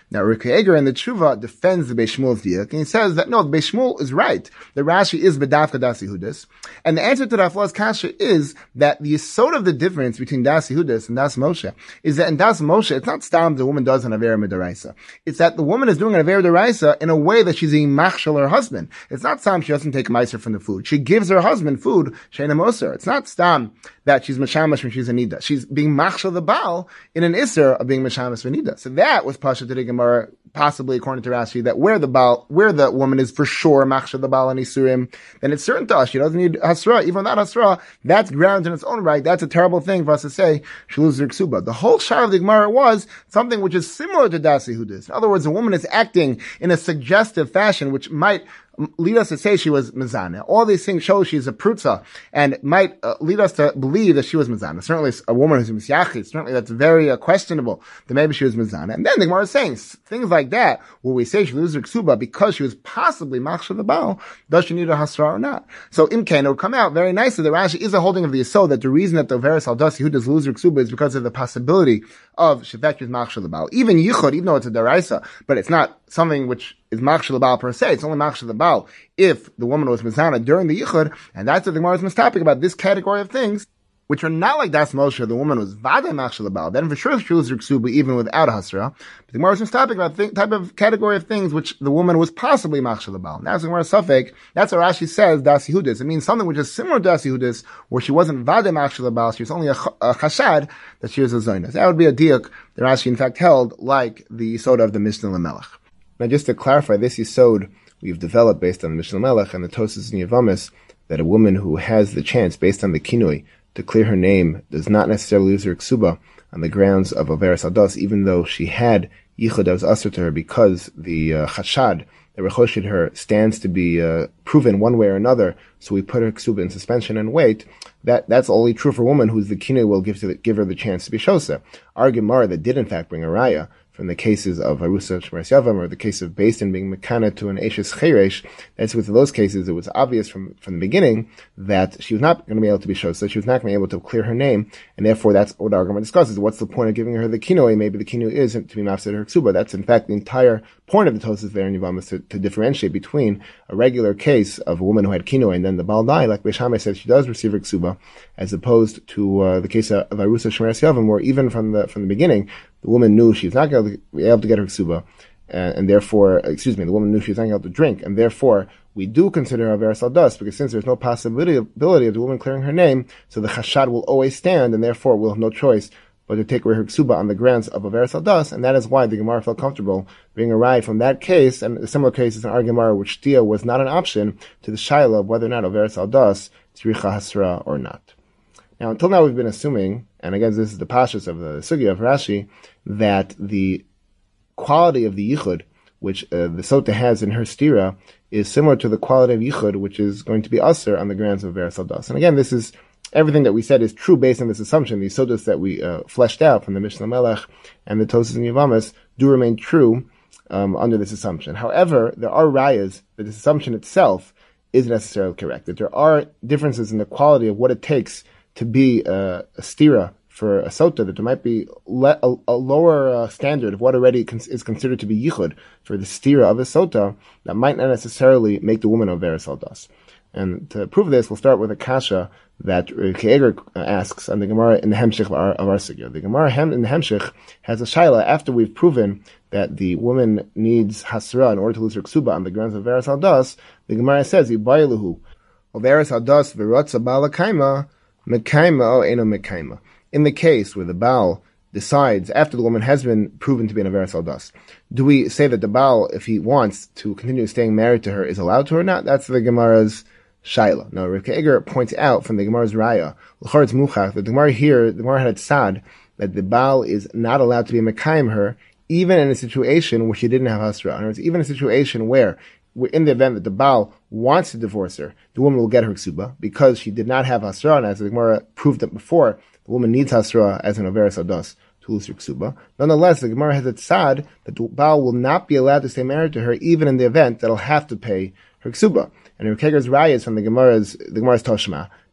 Now, Rikki Eger in the Tshuva defends the Beis Shmuel's diak, and he says that no, the Beis Shmuel is right. The Rashi is B'davka Das Yehudis. And the answer to Raflah's kasha is that the yesod of the difference between Das Yehudis and Das Moshe is that in Das Moshe, it's not stam the woman does an Avera Midaraisa. It's that the woman is doing an Avera Midaraisa in a way that she's being machshel her husband. It's not stam she doesn't take meiser from the food. She gives her husband food, sheina moser. It's not stam that she's mashamash when she's a nida. She's being machshel the Baal in an isser of being mashamash for nida. So that was pasha to the Gemara, possibly according to Rashi, that where the Baal, where the woman is for sure machshel the Baal and isurim, then it's certain to us she doesn't need hasra. Even without hasra, that's grounds in its own right. That's a terrible thing for us to say she loses her ksuba. The whole shah of the Gemara was something which is similar to Das Yehudis. In other words, a woman is acting in a suggestive fashion which might lead us to say she was mezana. All these things show she's a prutza and might uh, lead us to believe that she was mezana. Certainly a woman who's misyachid, certainly that's very uh, questionable that maybe she was mezana. And then the Gemara is saying things like that, where we say she loses her ksuba because she was possibly machshel the Baal, does she need a hasra or not? So imkain, it would come out very nicely that Rashi is a holding of the yesod that the reason that the Veres Aldas Yehudas lose her ksuba is because of the possibility of shefek is machshel the Baal. Even yichud, even though it's a daraisa, but it's not something which is machshel the Baal per se. It's only machshel the Baal if the woman was mizana during the yichud, and that's what the Gemara is mistopic about this category of things, which are not like Das Moshe, the woman was vadai machshel the Baal. Then for sure she loses her ksuba even without hasra. But the Gemara is mistopic about the type of category of things which the woman was possibly machshel the Baal. That's the Gemara suffix. That's what Rashi says Das Yehudis. It means something which is similar to Das Yehudis, where she wasn't vadai machshel the Baal. She was only a, a chashad that she was a zoyna. That would be a diuk that Rashi in fact held like the yisod of the Mishnah Lamelech. Now, just to clarify, this yisod we've developed based on the Mishnah Melech and the Tosas and Yavamis, that a woman who has the chance, based on the kinui, to clear her name, does not necessarily lose her ksuba on the grounds of Averes Aldas, even though she had yichud that was usher to her, because the uh, chashad that rechoshid her stands to be uh, proven one way or another, so we put her ksuba in suspension and wait. That that's only true for a woman whose the kinui will give, to the, give her the chance to be shosa. Our Gemara that did in fact bring a raya from the cases of Arusa Shmeres Yavam, or the case of Beis Din being mekana to an Eshes Cheresh, that's with those cases, it was obvious from, from the beginning that she was not going to be able to be shown, so she was not going to be able to clear her name, and therefore that's what our argument discusses. What's the point of giving her the kinoi? Maybe the kinoi isn't to be mafsed her ksuba. That's in fact the entire point of the Tosas there in Yavamas, to, to differentiate between a regular case of a woman who had kinoi and then the Baal Dai, like Beis Shammai says she does receive her ksuba, as opposed to uh, the case of, of Arusa Shmeres Yavam, where even from the from the beginning, the woman knew she was not going to be able to get her ksuba, and, and therefore, excuse me, the woman knew she was not going to be able to drink, and therefore, we do consider her Averes Aldas, because since there's no possibility ability of the woman clearing her name, so the chashad will always stand, and therefore we'll have no choice but to take away her ksuba on the grounds of Averes Aldas, and that is why the Gemara felt comfortable being a ride from that case, and a similar case is an Gemara which Tia was not an option to the shaila of whether or not Averes Aldas tzricha hasra or not. Now, until now we've been assuming, and again this is the pashas of the sugya of Rashi, that the quality of the yichud, which uh, the sota has in her stira, is similar to the quality of yichud, which is going to be aser on the grounds of Averes Aldas. And again, this is, everything that we said is true based on this assumption. These sotas that we uh, fleshed out from the Mishnah Melech and the Tosas and Yavamas do remain true um, under this assumption. However, there are rayas that this assumption itself isn't necessarily correct, that there are differences in the quality of what it takes to be uh, a stira for a sota, that there might be le- a, a lower uh, standard of what already con- is considered to be yichud for the stira of a sota that might not necessarily make the woman of Averes Aldas. And to prove this, we'll start with a kasha that Rikki Eger asks on the Gemara in the Hemshich of our, of our sugya. The Gemara hem, in the Hemshich has a shaila after we've proven that the woman needs hasra in order to lose her ksuba on the grounds of Averes Aldas. The Gemara says, "Yibayiluhu Averes Aldas v'rotza bala kaima mekaima o eno mekaima." In the case where the Baal decides, after the woman has been proven to be an Averes Aldas, do we say that the Baal, if he wants to continue staying married to her, is allowed to or not? That's the Gemara's shaila. Now, Rikki Eger points out from the Gemara's raya, l'charetz muchach, that the Gemara here, the Gemara had tzad, that the Baal is not allowed to be mekayim her, even in a situation where she didn't have hasra. In other words, even in a situation where, in the event that the Baal wants to divorce her, the woman will get her ksuba, because she did not have hasra, and as the Gemara proved it before, the woman needs hasra as an Averes Aldas to lose her ksuba. Nonetheless, the Gemara has a tzad that the Baal will not be allowed to stay married to her, even in the event that he'll have to pay her ksuba. And Rikki Eger's raya is from the Gemara's, the Gemara's Toshma,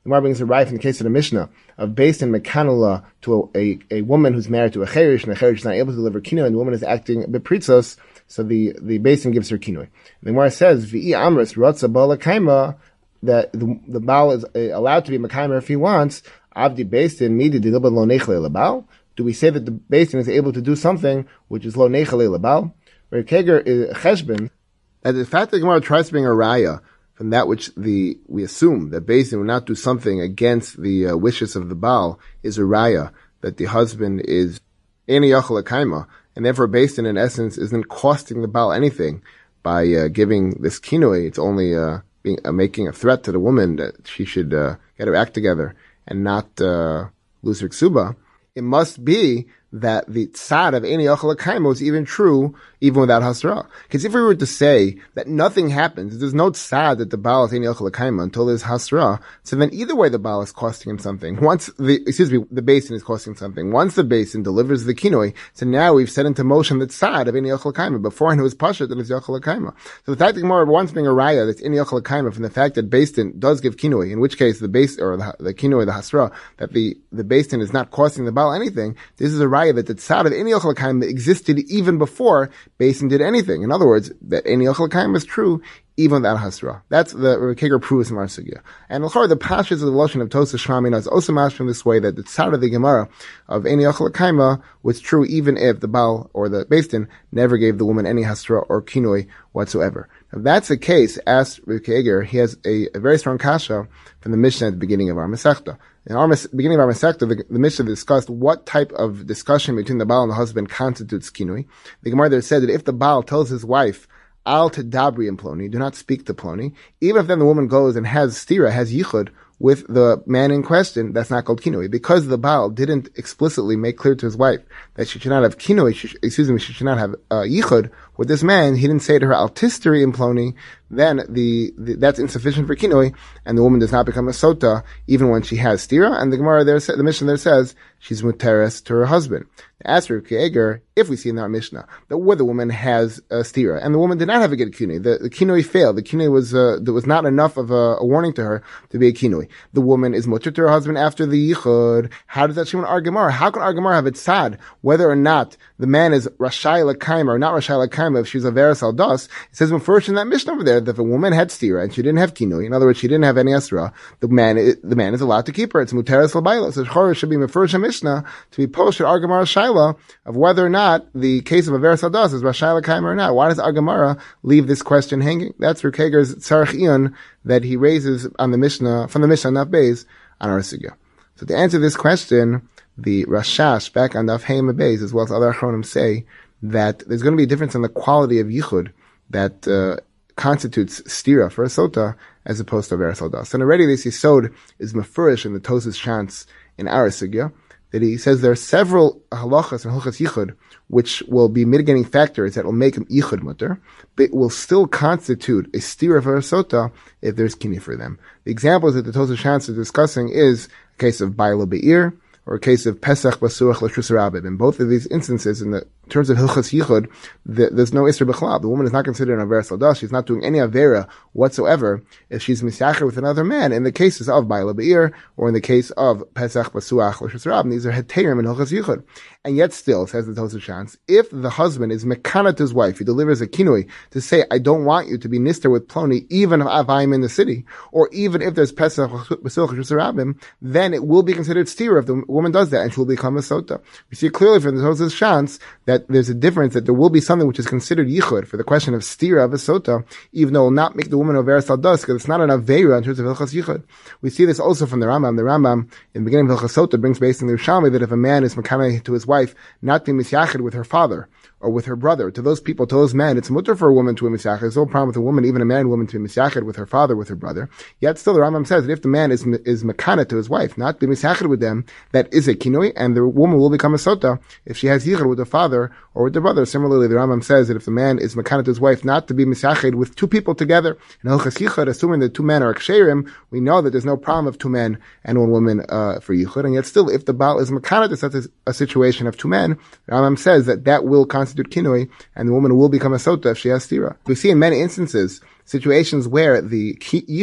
The Gemara brings a right in the case of the Mishnah of based in mekanula to a, a, a woman who's married to a cherish, and the cherish is not able to deliver kinoi, and the woman is acting bepritzos, so the, the basin gives her kinoi. The Gemara says, V'i amris rotza bala kaima, that the, the Baal is allowed to be Mekaymer if he wants. Avdi Basin midi dilba lo nechle lebal. Do we say that the Basin is able to do something which is lo nechle lebal? Where Keger is cheshbon, and the fact that the Gemara tries to bring a raya from that which the we assume that Basin will not do something against the uh, wishes of the Baal is a raya that the husband is eni yachal kaima, and therefore Basin in essence isn't costing the Baal anything by uh, giving this kinoi. It's only uh, being, uh, making a threat to the woman that she should uh, get her act together and not uh, lose her ksuba. It must be that the tzad of Eni Yochel HaKaimo is even true even without Hasra. Because if we were to say that nothing happens, there's no tzad that the Baal is Eni Yochel HaKaimo until there's Hasra, so then either way the Baal is costing him something. Once the, excuse me, the basin is costing something. Once the basin delivers the kinoi, so now we've set into motion the tzad of Eni Yochel HaKaimo. Beforehand it was Pashat and it's Yochel HaKaimo. So the fact that Gemara wants being a raya that's Eni Yochel HaKaimo from the fact that basin does give kinoi, in which case the base, or the, the kinoi, the Hasra, that the, the basin is not costing the Baal anything, this is a raya that the tzad of Eni Yochel HaKaimo existed even before basin did anything. In other words, that Eni Yochel HaKaimo is true even without Hasra. That's the Keger proves in our sugya. And l'chor, the pashas of the Lashon of Tosas Shmamina is also mashed from this way that the tzad of the Gemara of Eni Yochel HaKaimo was true even if the Baal or the Beis never gave the woman any Hasra or kinoi whatsoever. If that's the case, ask Rav Keger, he has a, a very strong kasha from the Mishnah at the beginning of our Masechta. In our beginning of our Masechta, the, the Mishnah discussed what type of discussion between the Baal and the husband constitutes kinui. The Gemara there said that if the Baal tells his wife, Al tadabri in Ploni, do not speak to Ploni, even if then the woman goes and has stira, has yichud with the man in question, that's not called kinui. Because the Baal didn't explicitly make clear to his wife that she should not have kinui, she, excuse me, she should not have uh, yichud with this man, he didn't say to her, Al tisteri in Ploni, then the, the that's insufficient for kinoi, and the woman does not become a sota even when she has stira. And the Gemara there, the Mishnah there says she's muteres to her husband. As for Keger, if we see in our Mishnah that where the woman has a stira and the woman did not have a good kinoi, the, the kinoi failed. The kinoi was uh, there was not enough of a, a warning to her to be a kinoi. The woman is mutter to her husband after the yichud. How does that show in our Gemara? How can our Gemara have it sad whether or not the man is rashai l'kaima or not rashai l'kaima if she's a veras al das? It says first in that Mishnah over there that if a woman had stira and she didn't have kinoi, in other words, she didn't have any asra, the man is, the man is allowed to keep her. It's muteres l'bayla. So Chorah should be mefersh Mishnah to be posted our Gemara shaila of whether or not the case of a veras al das is rashai l'kaima or not. Why does our Gemara leave this question hanging? That's Rav Keger's tzarech iyun that he raises on the Mishnah from the Mishnah Naf Beis on our sugya. So to answer this question, the Rashash back on Daf Heim Beis as well as other Achronim say that there's going to be a difference in the quality of yichud that uh, constitutes stira for a sota as opposed to a veras al das. And already this yisod is mefurish in the Tosas Shantz in our sugya that he says there are several halachas and halachas yichud which will be mitigating factors that will make him yichud mutter, but will still constitute a stira for a sota if there's kini for them. The examples that the Tosas Shantz is discussing is a case of Baila Be'ir, or a case of Pesach Basuach L'Shus Rabib. In both of these instances, in the in terms of Hilchas Yichud, the, there's no Isser B'chlal. The woman is not considered an Averas al das. She's not doing any Avera whatsoever if she's Misyacher with another man. In the cases of Baila Be'ir, or in the case of Pesach Basuach L'Shus Rabib, these are Heterim in Hilchas Yichud. And yet still, says the Tosas Shantz, if the husband is Mekana to his wife, he delivers a kinui to say, I don't want you to be nister with Ploni, even if I'm in the city, or even if there's Pesach Basuach L'Shus Rabib, then it will be considered stira if the woman does that, and she will become a sota. We see clearly from the Tosas Shantz that there's a difference, that there will be something which is considered yichud for the question of stira of a sota, even though it will not make the woman of veras al das, because it's not an aveira in terms of hilchas yichud. We see this also from the Rambam. The Rambam, in the beginning of hilchas sota, brings based on the Yerushalmi that if a man is mekana to his wife, not being misyachid with her father, or with her brother, to those people, to those men, it's mutter for a woman to be misyachid. There's no problem with a woman, even a man and woman, to be misyachid with her father, with her brother. Yet still the Rambam says that if the man is is mekana to his wife, not be misyachid with them, that is a kinoi, and the woman will become a sota if she has yichud with the father or with the brother. Similarly, the Rambam says that if the man is mekana to his wife, not to be misyachid with two people together, in hilchas yichud, assuming that two men are ksherim, we know that there's no problem of two men and one woman uh, for yichud. And yet still, if the Baal is mekana to such a, a situation of two men, the Rambam says that that will constitute kinoi, and the woman will become a sota if she has stira. We see in many instances situations where the yichud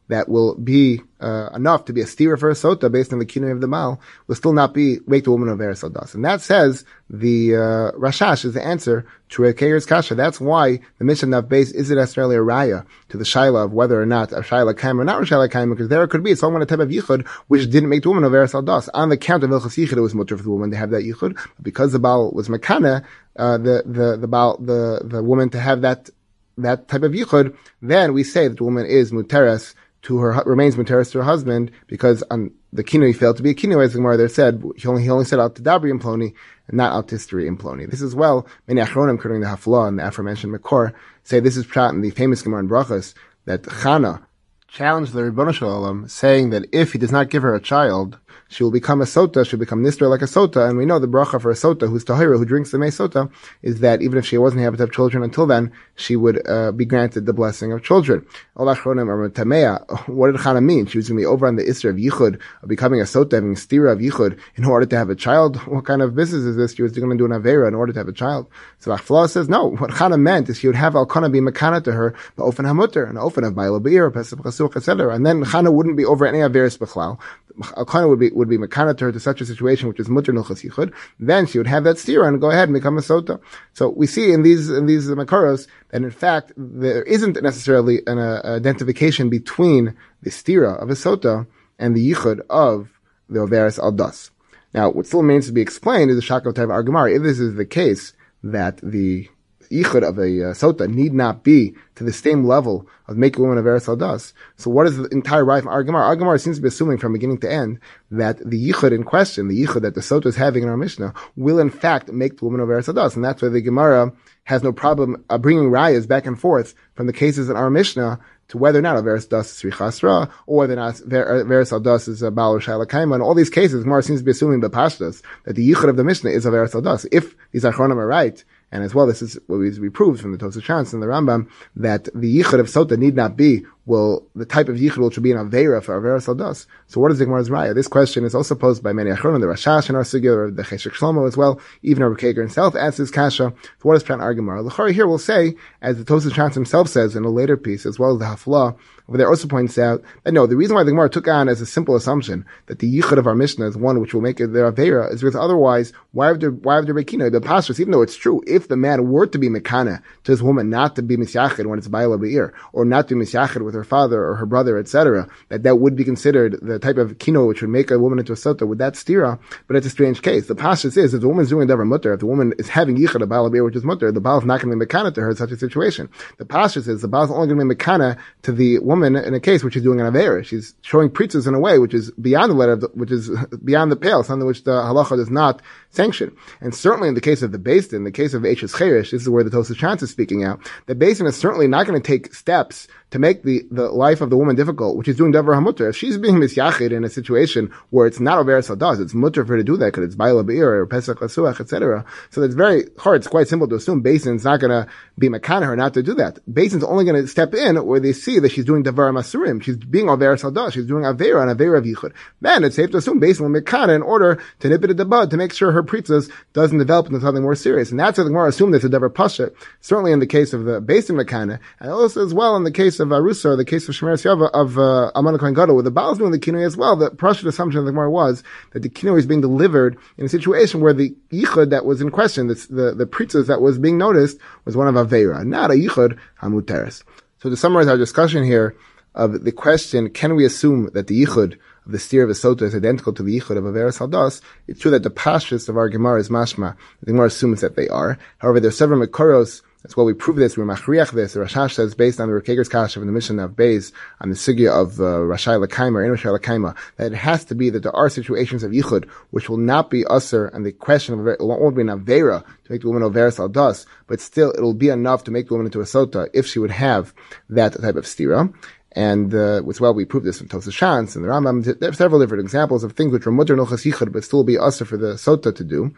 that will be uh, enough to be a steer for a sota based on the kinui of the Baal will still not be make the woman of Averis Aldas. And that says the uh, Rashash is the answer to Rekeir's Kasha. That's why the Mishnah of base isn't necessarily a raya to the shaila of whether or not a shaila kaim or not a shaila kaim, because there it could be someone a type of yichud which didn't make the woman of Averis Aldas. On the count of Ilchas Yichud, it was mutter for the woman to have that yichud, but because the Baal was makana, uh, the the the Baal the the woman to have that that type of yichud, then we say that the woman is muteres to her, remains muteres to her husband, because on the kinui failed to be a kinui, as the Gemara there said, he only, he only said out to Dabri and Ploni, and not out to History and Ploni. This is well, many Achronim, including the Haflah and the aforementioned Makor, say this is pshat in the famous Gemara in Brachos, that Chana challenged the Ribono Shel Olam, saying that if he does not give her a child, she will become a sota, she'll become nistra like a sota, and we know the bracha for a sota, who's tahira, who drinks the mei sota, is that even if she wasn't able to have children until then, she would uh, be granted the blessing of children. What did Chana mean? She was going to be over on the isra of yichud, of becoming a sota, having stira of yichud, in order to have a child? What kind of business is this? She was going to do an avera in order to have a child. So Achflah says, no, what Chana meant is she would have Elkanah be makana to her, but ofen hamutter, an ofen of Baila Be'ir, Pesach Chasuch, et cetera. And then Chana wouldn't be over any averis b'chlal. Elkanah would be would be makana to her to such a situation which is mutter nilchas yichud. Then she would have that stira and go ahead and become a sota. So we see in these in these makaros that in fact there isn't necessarily an uh, identification between the stira of a sota and the yichud of the overis aldas. Now, what still remains to be explained is the shakal type of Gemara. If this is the case, that the yichud of a uh, sota need not be to the same level of making women of Eretz Aldas. So what is the entire right from our Gemara? Our Gemara seems to be assuming from beginning to end that the yichud in question, the yichud that the sota is having in our Mishnah, will in fact make the woman of Eretz Aldas. And that's why the Gemara has no problem uh, bringing rayas back and forth from the cases in our Mishnah to whether or not Averis Das is Srichasra, or whether or not Averis Aldas is a Baal or Shaila Kaima. In all these cases, Gemara seems to be assuming the Pashtas that the yichud of the Mishnah is Averis Aldas. If these Achronim are right, and as well, this is what we proved from the Tosafos Shas and the Rambam, that the yichud of sota need not be, well, the type of yichud which would be an avera for Averis Aldas. So what is the Gemara's raya? This question is also posed by many Achronim, the Rashash in our Sugya, or the Cheshek Shlomo as well, even Rabbi Kager himself asks his kasha. So what is Pran our Gemara? L'chari here will say, as the Tosafos Shas himself says in a later piece, as well as the Haflah, over there also points out that no, the reason why the Gemara took on as a simple assumption that the yichud of our Mishnah is one which will make it their avera is because otherwise, why have there, why have there Bekina, the pastors, even though it's true, if the man were to be mekana to his woman, not to be misyachid when it's Baila Be'ir, or not to be misyachid with her father or her brother, et cetera, that that would be considered the type of kino which would make a woman into a sota, with that stira, but it's a strange case. The pastors is, if the woman is doing davar mutter, if the woman is having yichud of Baila Be'ir, which is mutter, the Baal is not going to be mekana to her in such a situation. The pastors is, the Baal is only going to be mekana to the woman in a case which is doing an avera. She's showing preachers in a way which is beyond the letter, of the, which is beyond the pale, something which the halacha does not sanction. And certainly in the case of the Beis Din, in the case of Eishes Cherish, this is where the Tosafos Shas is speaking out, the Beis Din is certainly not going to take steps to make the, the life of the woman difficult, which is doing davar hamutter. If she's being misyachid in a situation where it's not Averis Aldas, it's mutter for her to do that because it's Baila Be'ir or Pesach Asuach, et cetera. So it's very hard. It's quite simple to assume Beis Din's not going to be makana her not to do that. Beis Din's only going to step in where they see that she's doing davar masurim. She's being Averis Aldas. She's doing avera and avera of yichud. Then it's safe to assume Beis Din will makana in order to nip it in the bud to make sure her preachers doesn't develop into something more serious. And that's how the Gemara assumed there's a davar pasha. Certainly in the case of the Beis Din makana, and also as well in the case of Arusa, the case of Shemeres Yava of uh, Almana Kohen Gadol, where the Baal is doing the kinui as well. The Prussian assumption of the Gemara was that the kinui is being delivered in a situation where the yichud that was in question, the the, the preachers that was being noticed, was one of avera, not a yichud hamuteres. So to summarize our discussion here of the question, can we assume that the yichud of the steer of a sota is identical to the yichud of Averis Aldas? It's true that the pashtus of our Gemara is mashma. The Gemara assumes that they are. However, there are several mikoros. That's why we prove this. We machriach this. The Rashash says, based on the Rekeger's Kasha in the Mishnah of Beis, on the sugya of uh, Rashai L'Kaima or Ein Rashai L'Kaima, that it has to be that there are situations of yichud which will not be usher, and the question of it won't be an avera to make the woman Averis Aldas, but still it'll be enough to make the woman into a sota if she would have that type of stira. And uh, as well, we prove this in Tosafos Shas and the Rambam. There are several different examples of things which are mutter nochas yichud, but still be usher for the sota to do.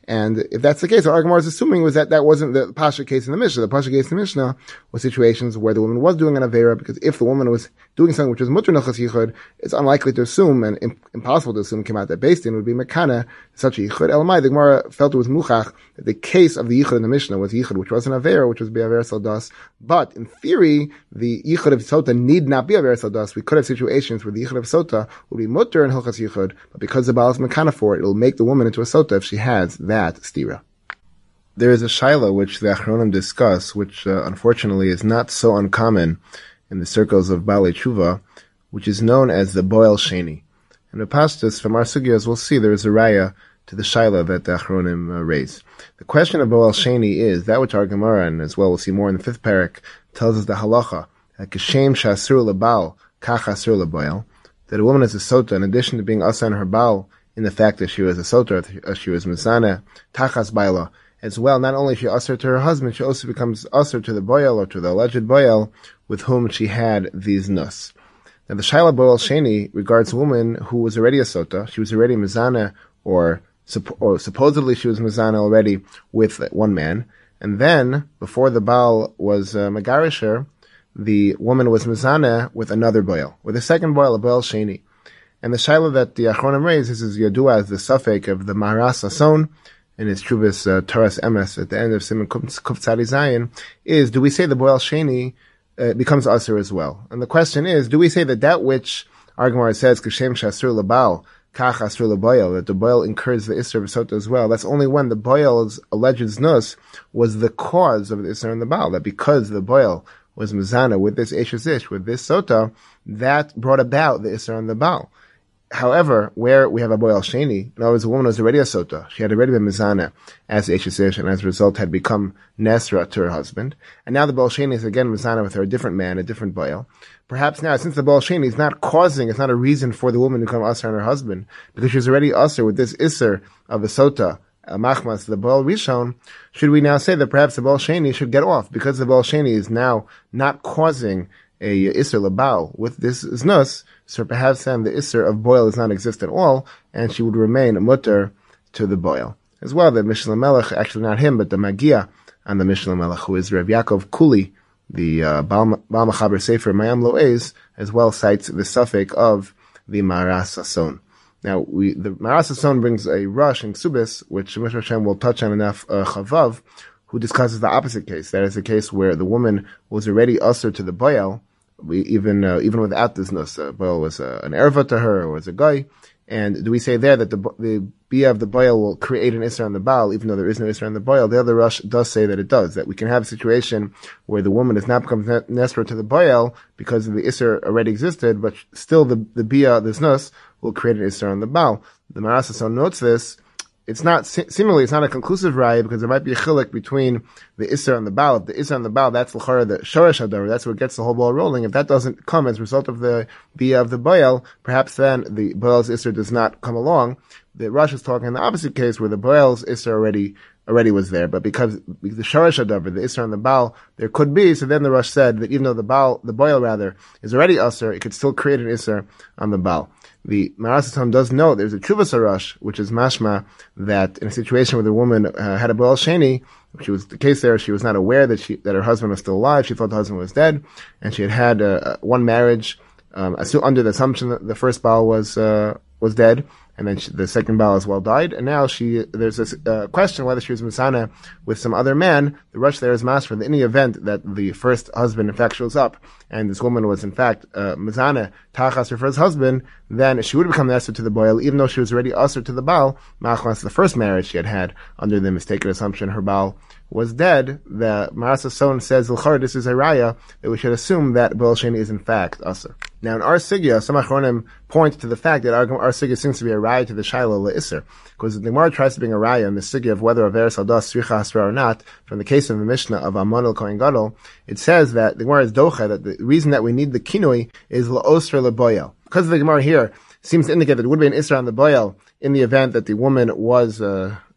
And if that's the case, what Ar Gemara is assuming was that that wasn't the Pasha case in the Mishnah. The Pasha case in the Mishnah was situations where the woman was doing an Avera, because if the woman was doing something which was Mutter Nechas Yichud, it's unlikely to assume, and impossible to assume, came out that Beis Din would be Mekana, such a Yichud. Elamai, the Gemara felt it was Muchach, that the case of the Yichud in the Mishnah was Yichud, which was an Avera, which was be Avera Saldas. But in theory, the Yichud of Sota need not be Avera Saldas. We could have situations where the Yichud of Sota would be Mutter and Hilchas Yichud, but because the Baal is Mekana for it, it will make the woman into a Sota if she has that stira. There is a shaila which the Achronim discuss, which uh, unfortunately is not so uncommon in the circles of Baalei Tshuva, which is known as the Boel Sheni. And the Pastus from our sugyas, we'll see there is a raya to the shaila that the Achronim uh, raise. The question of Boel Sheni is that which our Gemara, and as well we'll see more in the fifth parak, tells us the halacha that Kishem Shasur LeBaal Kach Asur LeBoel, that a woman is a sota in addition to being asa on her baal in the fact that she was a sota, she was mizana tachas baila. As well, not only is she usher to her husband, she also becomes usher to the boyel or to the alleged boyel with whom she had these nus. Now the Shaila Boel Sheni regards a woman who was already a sota, she was already mizana, or, or supposedly she was mizana already with one man, and then, before the baal was uh, megarisher, the woman was mizana with another boyel, with a second boyel, a Boel Sheni. And the Shaila that the Achronim raise, this is Yadua as the suffix of the Maharas Ason, in his Trubis uh, Toras Emes at the end of Siman Kuf Tzadi Zayin, is, do we say the Boel Sheni uh, becomes Asur as well? And the question is, do we say that that which our Gemara says, Kishem Shasur Lebal, Kach Asur Leboyel, that the Boel incurs the Isser of Sota as well? That's only when the Boel's alleged Znus was the cause of the Isser and the Baal, that because the Boel was Mizana with this Eshes Ish, with this Sota, that brought about the Isser and the Baal. However, where we have a Boel Sheni, in other words, a woman was already a sota, she had already been mizana as Eshes Ish, and as a result had become Nesra to her husband, and now the Boel Sheni is again mizana with her, a different man, a different Boel. Perhaps now, since the Boel Sheni is not causing, it's not a reason for the woman to become Asr on her husband, because she's already Asr with this Isser of a sota, a Machmas, the Boel Rishon, should we now say that perhaps the Boel Sheni should get off, because the Boel Sheni is now not causing a Isser Labal with this Znus, so perhaps then the Isser of boil does not exist at all, and she would remain a mutter to the boil. As well, the Mishnah Melech, actually not him, but the Magia on the Mishnah Melech, who is Rav Yaakov Kuli, the uh, Baal Machaber Sefer Mayam Lo'ez, as well cites the suffix of the Maharas Ason. Now, we, the Maharas Ason brings a rush in Ksubis, which Mishra Hashem will touch on enough uh, Chavav, who discusses the opposite case. That is the case where the woman was already usher to the boil, We even uh, even without this nus, uh, boil was uh, an erva to her, or was a guy. And do we say there that the the bia of the boil will create an isra on the baal, even though there is no isra on the boil? The other rush does say that it does, that we can have a situation where the woman has not become nesra to the boil because the isra already existed, but still the the bia, this nus, will create an isra on the baal. The Maharas Ason notes this. It's not, seemingly, it's not a conclusive raya, because there might be a chilik between the Isser and the Baal. If the Isser and the Baal, that's l'chara, the Shoresh Hadar, that's what gets the whole ball rolling. If that doesn't come as a result of the Bia of the Boel, perhaps then the Boel's Isser does not come along. The Rosh is talking in the opposite case, where the Boel's Isser already, already was there, but because the Shoresh Hadar, the Isser and the Baal, there could be, so then the Rosh said that even though the Baal, the Boel rather, is already Isser, it could still create an Isser on the Baal. The Maharas Ason does know there's a Chuvas Arash, which is mashma, that in a situation where the woman uh, had a Boel Sheni, which was the case there, she was not aware that she that her husband was still alive. She thought the husband was dead, and she had had uh, one marriage um, under the assumption that the first Baal was uh, was dead, and then she, the second Baal as well died. And now she there's this uh, question whether she was Misana with some other man. The rush there is master that in the event that the first husband in fact shows up, and this woman was in fact uh, Misana Tachas, her first husband, then she would become Nesser to the boil, even though she was already Usher to the Baal. Machmas, the first marriage she had had, under the mistaken assumption her Baal was dead. The Maharas Ason says, L'chara, this is a raya, that we should assume that Boel Sheni is in fact Usher. Now in our Sigya, some Achronim point to the fact that our, our Sigya seems to be a raya to the Shaila Le'isr, because the Gemara tries to bring a raya in the Sigya of whether Averes Aldas Sricha Asra or not, from the case of the Mishnah of Amon el Kohen Gadol. It says that the Gemara is docha, that the reason that we need the kinoi is La'osra Le'boyel. Because the Gemara here seems to indicate that it would be an Isra on the boil in the event that the woman was uh,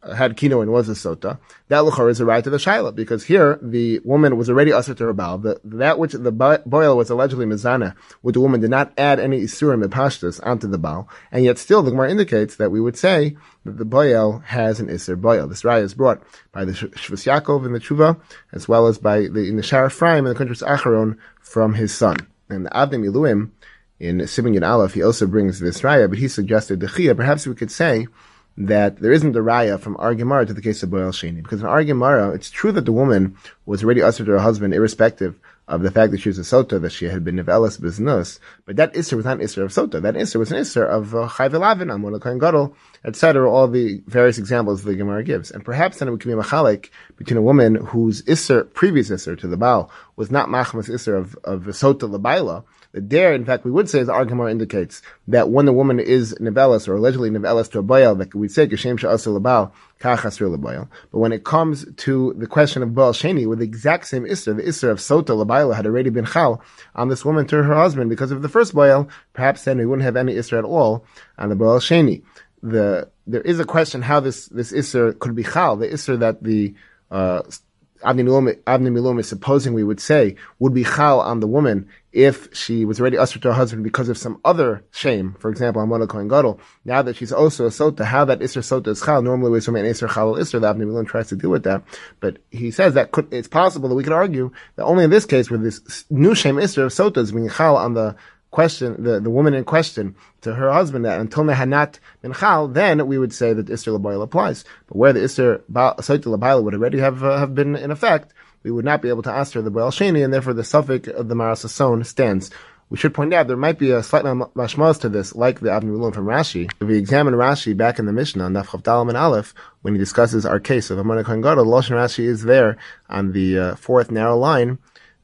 had kino and was a sota, that luchor is a right to the shaila, because here the woman was already usher to her baal. The, that which the boil was allegedly mizana, which the woman did not add any isurim and pashtus onto the baal, and yet still the Gemara indicates that we would say that the boil has an isur boil. This raya is brought by the Shvus Yaakov in the Tshuva, as well as by the in the Shar Ephraim in the country's Acharon from his son. And the Avnei Miluim in Siman Yud Aleph, he also brings this raya, but he suggested the Chia. Perhaps we could say that there isn't a raya from Ar Gemara to the case of Boel Sheni, because in Ar Gemara, it's true that the woman was already usher to her husband, irrespective of the fact that she was a sota, that she had been nevelas biznus, but that isser was not an isser of sota. That isser was an isser of chayv elavin, amon kohen gadol, et cetera. All the various examples the Gemara gives, and perhaps then it could be a machalik between a woman whose isser, previous isser to the baal, was not machmas isser of of sota labaila. There, in fact, we would say, as our Gemara indicates, that when the woman is nevelas, or allegedly nevelas to a boil, that we say, Geshem sha'asur labal, kach asur laboil. But when it comes to the question of Boel Sheni, with the exact same Isser, the Isser of Sota labaila had already been chal on this woman to her husband because of the first boil, perhaps then we wouldn't have any Isser at all on the Boel Sheni. The, there is a question how this, this Isser could be chal, the Isser that the, uh, Avnei Miluim is supposing we would say would be chal on the woman if she was already usher to her husband because of some other shame, for example, Amon Kohen Gadol. Now that she's also a sota, how that isser sota is chal, normally we assume an isser chal isser, the Avnei Miluim tries to deal with that. But he says that could, it's possible that we could argue that only in this case where this new shame isser of sota is being chal on the question, the, the woman in question to her husband, that until they had not been chal, then we would say that Isser Labayla applies. But where the Isser Sota Labayla would already have uh, have been in effect, we would not be able to answer the Boel Sheni, and therefore the suffix of the Maras Hason stands. We should point out there might be a slight mashmaz to this, like the Avnei Miluim from Rashi. If we examine Rashi back in the Mishnah, Naf Chav Dalam and Aleph, when he discusses our case of Amon Kohen Gadol, Lashon Rashi is there on the uh, fourth narrow line.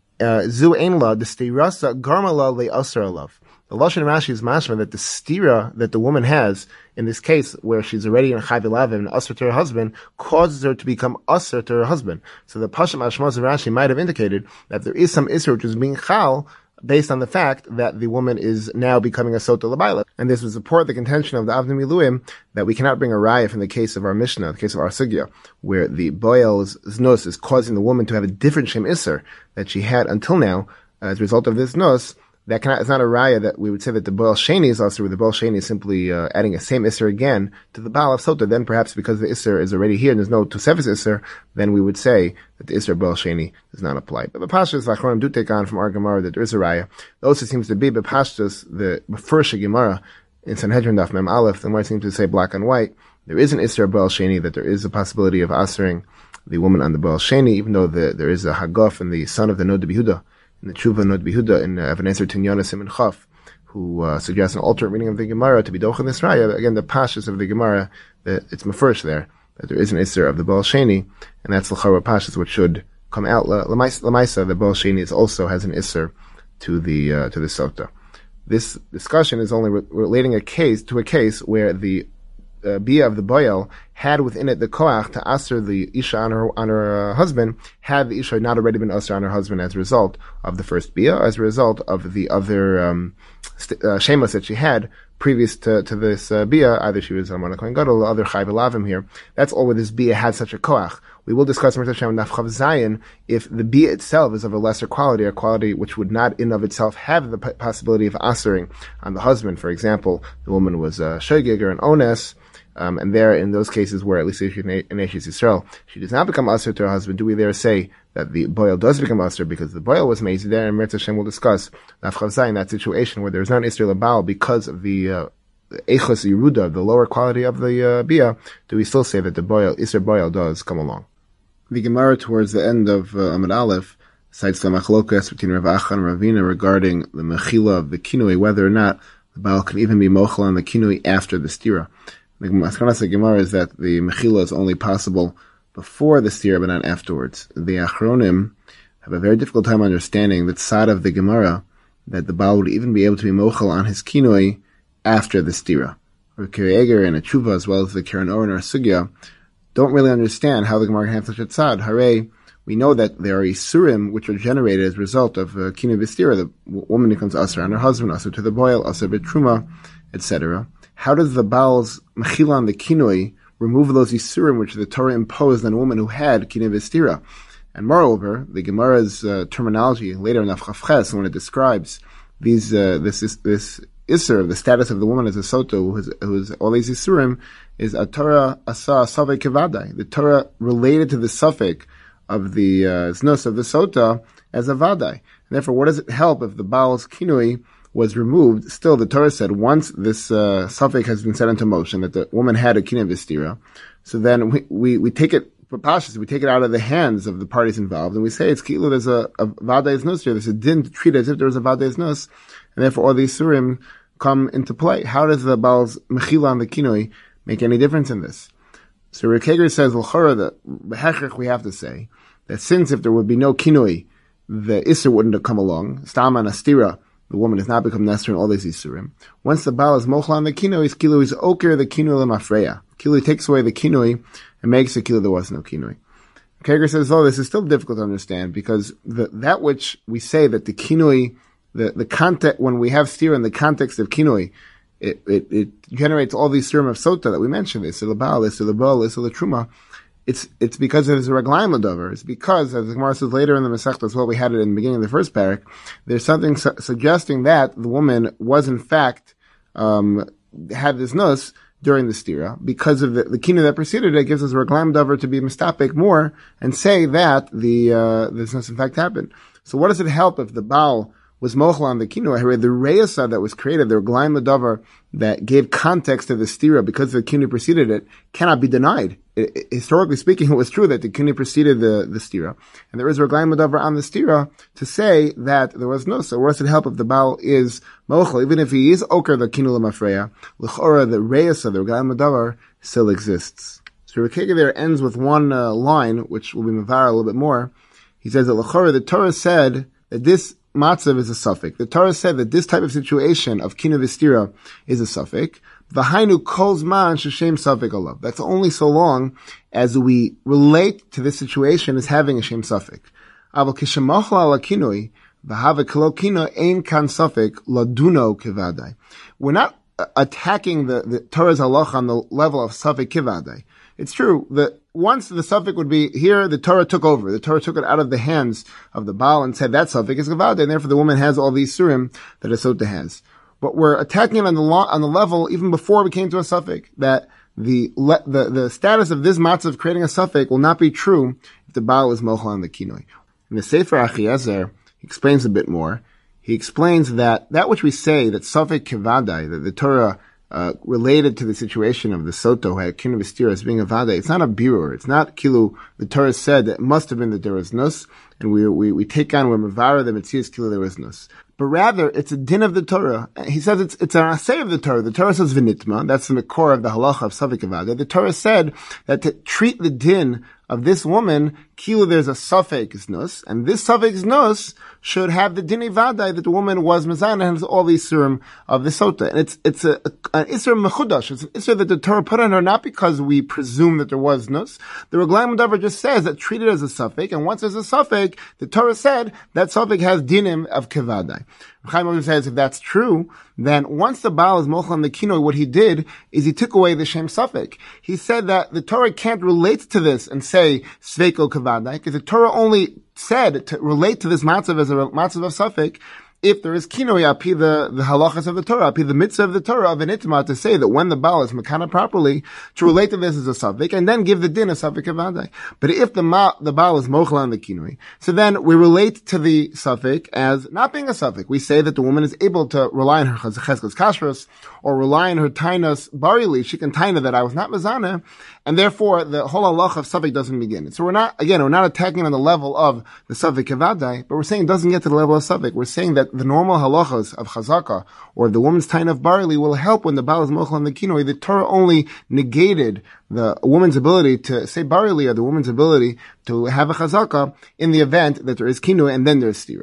Zu ein la the stirasa garmala le asar alav. The Lashon Rashi is mashma that the stira that the woman has in this case, where she's already in chayv elavin and asar to her husband, causes her to become asar to her husband. So the Pasha Mashmaz of Rashi might have indicated that there is some isra which is being chal based on the fact that the woman is now becoming a sota labayla. And this would support the contention of the Avnei Miluim that we cannot bring a raya from the case of our Mishnah, the case of our Sugya, where the boil's nos is causing the woman to have a different shem isser that she had until now as a result of this nos. That cannot, it's not a raya that we would say that the Boel Sheni is also, where the Boel Sheni is simply uh, adding a same Isser again to the Baal of Sota. Then perhaps because the Isser is already here and there's no Tosefes Isser, then we would say that the Isser Boel Sheni does not apply. But the Pashtus Lachronim do take on from our Gemara that there is a raya. There also seems to be, but Pashtus, the first Gemara in Sanhedrin Daf Mem Aleph, the Gemara seems to say black and white, there is an Isser Boel Sheni, that there is a possibility of answering the woman on the Boel Sheni, even though the, there is a Hagaf and the son of the Nod Behuda, in the Tshuva Nod Behuda, in uh, Evan Ezer Tinyana Siman Chaf, who uh, suggests an alternate reading of the Gemara to be Dochen this Raya. Again, the Pashas of the Gemara, that it's Mefresh there, that there is an Isser of the Boel Sheni, and that's L'chara Pashas, which should come out. L'maisa, the Boel Sheni is also has an Isser to the uh, to the Sota. This discussion is only re- relating a case to a case where the uh, Bia of the Boel had within it the koach to aser the Isha on her, on her uh, husband, had the Isha not already been aser on her husband as a result of the first Bia, as a result of the other um, st- uh, shemas that she had previous to, to this uh, Bia, either she was Amon Kohen Gadol or other Chayv Elavim here. That's all where this Bia had such a koach. We will discuss in Hashem Naf Chav Zayin if the Bia itself is of a lesser quality, a quality which would not in of itself have the p- possibility of asering on the husband. For example, the woman was a shogeg or an ones, Um, and there, in those cases where, at least if she's in Eishes Yisrael, she does not become usher to her husband, do we there say that the boil does become usher because the boil was made? There, and Mirz Hashem will discuss Naf Chav Zayin, that situation where there is not Israel Baal because of the uh, Eichos Yeruda, the lower quality of the uh, Bia. Do we still say that the boil, Isra boil, does come along? The Gemara towards the end of uh, Amud Aleph cites the machlokas between Rav Acha and Ravina regarding the mechila of the kinui, whether or not the Baal can even be mochel on the kinui after the stira. The Maskanas Gemara is that the mechila is only possible before the stira, but not afterwards. The Achronim have a very difficult time understanding that side of the Gemara that the Baal would even be able to be mochel on his kinui after the stira. Or Keri Eger and a Tshuva, as well as the Karen Oren or Sugya, don't really understand how the Gemara can have such a tzad. Hare, we know that there are isurim which are generated as a result of uh, kinui v'stira. The w- woman becomes asr on her husband, asr to the boil, asr b'truma, et cetera. How does the Baal's mechila on the kinui remove those Yisurim which the Torah imposed on a woman who had Kinei V'Stira. And moreover, the Gemara's uh, terminology later in Avchaf Ches, when it describes these uh, this this Isser, the status of the woman as a Soto, who is, who is all these Yisurim, is a Torah asa Safek Kevadai. The Torah related to the Safek of the uh, Znus of the Sota as a Vadai. And therefore, what does it help if the Baal's Kinui was removed? Still, the Torah said once this uh, Safek has been set into motion, that the woman had a Kinei V'Stira, so then we, we, we take it preposterous, we take it out of the hands of the parties involved, and we say it's Kilu, there's a, a Vadai Znus here, there's a din to treat it as if there was a Vadai Znus, and therefore all these Surim come into play. How does the Baal's Mechila on the Kinui make any difference in this? So Reb Kager says, L'chora, the we have to say, that since if there would be no Kinui, the Isser wouldn't have come along, Stam and Astira, the woman has not become Nestor in all these Isurim. Once the Baal is Mochla on the Kinui, is Kilu is Oker the Kinui Lemafreya. Kilu takes away the Kinui and makes the Kilu there was no Kinui. Kager says, oh, this is still difficult to understand because the, that which we say that the Kinui, the, the context, when we have Stira in the context of Kinui, it, it, it generates all these Surim of Sota that we mentioned, this, the Baal, this, the Baal, this, the Truma. It's, it's because there's a Raglaim Ladover. It's because, as the Gemara says later in the Masechta as well, we had it in the beginning of the first parak, there's something su- suggesting that the woman was in fact, um, had this nus during the stira, because of the, the kina that preceded it gives us a Raglaim Ladover to be mistapek more and say that the, uh, this nus in fact happened. So what does it help if the Baal was mochla on the kinu? I read the reyasa that was created, the Raglaim Ladover that gave context to the stira because the kinu preceded it, cannot be denied. It, it, historically speaking, it was true that the kinu preceded the, the stira. And there is Raglaim Ladover on the stira to say that there was no. So what does it help if the Baal is mochla? Even if he is oker the kinu lemafreya, l'chora, the reyasa, the Raglaim Ladover still exists. So Rekega there ends with one uh, line, which will be mavar a little bit more. He says that l'chora, the Torah said that this matzav is a suffix. The Torah said that this type of situation of kinu v'stira is a suffix. V'hainu kolz man sheshem suffix alav. That's only so long as we relate to this situation as having a shem suffix. Aval kishemochla ala kinui v'hava klo kino ein kan suffix laduno kivadai. We're not attacking the, the Torah's halacha on the level of suffix kivadai. It's true that once the suffix would be here, the Torah took over. The Torah took it out of the hands of the Baal and said that suffix is Gavada, and therefore the woman has all these surim that a Sota has. But we're attacking it on the lo- on the level even before we came to a suffix, that the le- the the status of this matzah of creating a suffix will not be true if the Baal is mochel on the kinoi. In the Sefer Achiezer, he explains a bit more. He explains that that which we say that suffix kivadai, that the Torah Uh, related to the situation of the Soto, who had Kinu V'Stira as being a Vada, it's not a birur. It's not Kilu. The Torah said that it must have been that there was Nus, and we, we, we take on, we're Mavara, the Metzias Kilu, there was Nus. But rather, it's a din of the Torah. He says it's, it's an assay of the Torah. The Torah says V'nitma, that's the core of the halacha of Safek Vada. The Torah said that to treat the din of this woman, Kilu, there's a Safek Nus, and this Safek Nus should have the dini vadai that the woman was mezana and has all these surim of the sota. And it's, it's a, a an isser mechudash. It's an isser that the Torah put on her not because we presume that there was nus. The Raglaim Ladover just says that treat it as a suffix, and once there's a suffix, the Torah said that suffix has dinim of kevadai. Chaim says if that's true, then once the Baal is mochel on the kinoi, what he did is he took away the shem suffix. He said that the Torah can't relate to this and say sveiko kevadai, because the Torah only said to relate to this matzav as a matzav of suffix if there is kinoi api the, the halachas of the Torah, api the mitzvah of the Torah of an itma, to say that when the Baal is mekana properly, to relate to this as a suffix, and then give the din a suffix kavadai. But if the ma, the Baal is mochel on the kinoi, so then we relate to the suffix as not being a suffix. We say that the woman is able to rely on her cheskes kashrus, or rely on her tainas barili, she can taina that I was not mezana, and therefore the whole halach of suffix doesn't begin. So we're not, again, we're not attacking on the level of the suffix kavadai, but we're saying it doesn't get to the level of suffix. We're saying that the normal halachas of chazaka, or the woman's taina of barili, will help when the Baal is mochel on the kinoi. The Torah only negated the woman's ability to say barili, or the woman's ability to have a chazaka in the event that there is kinoi and then there is stira.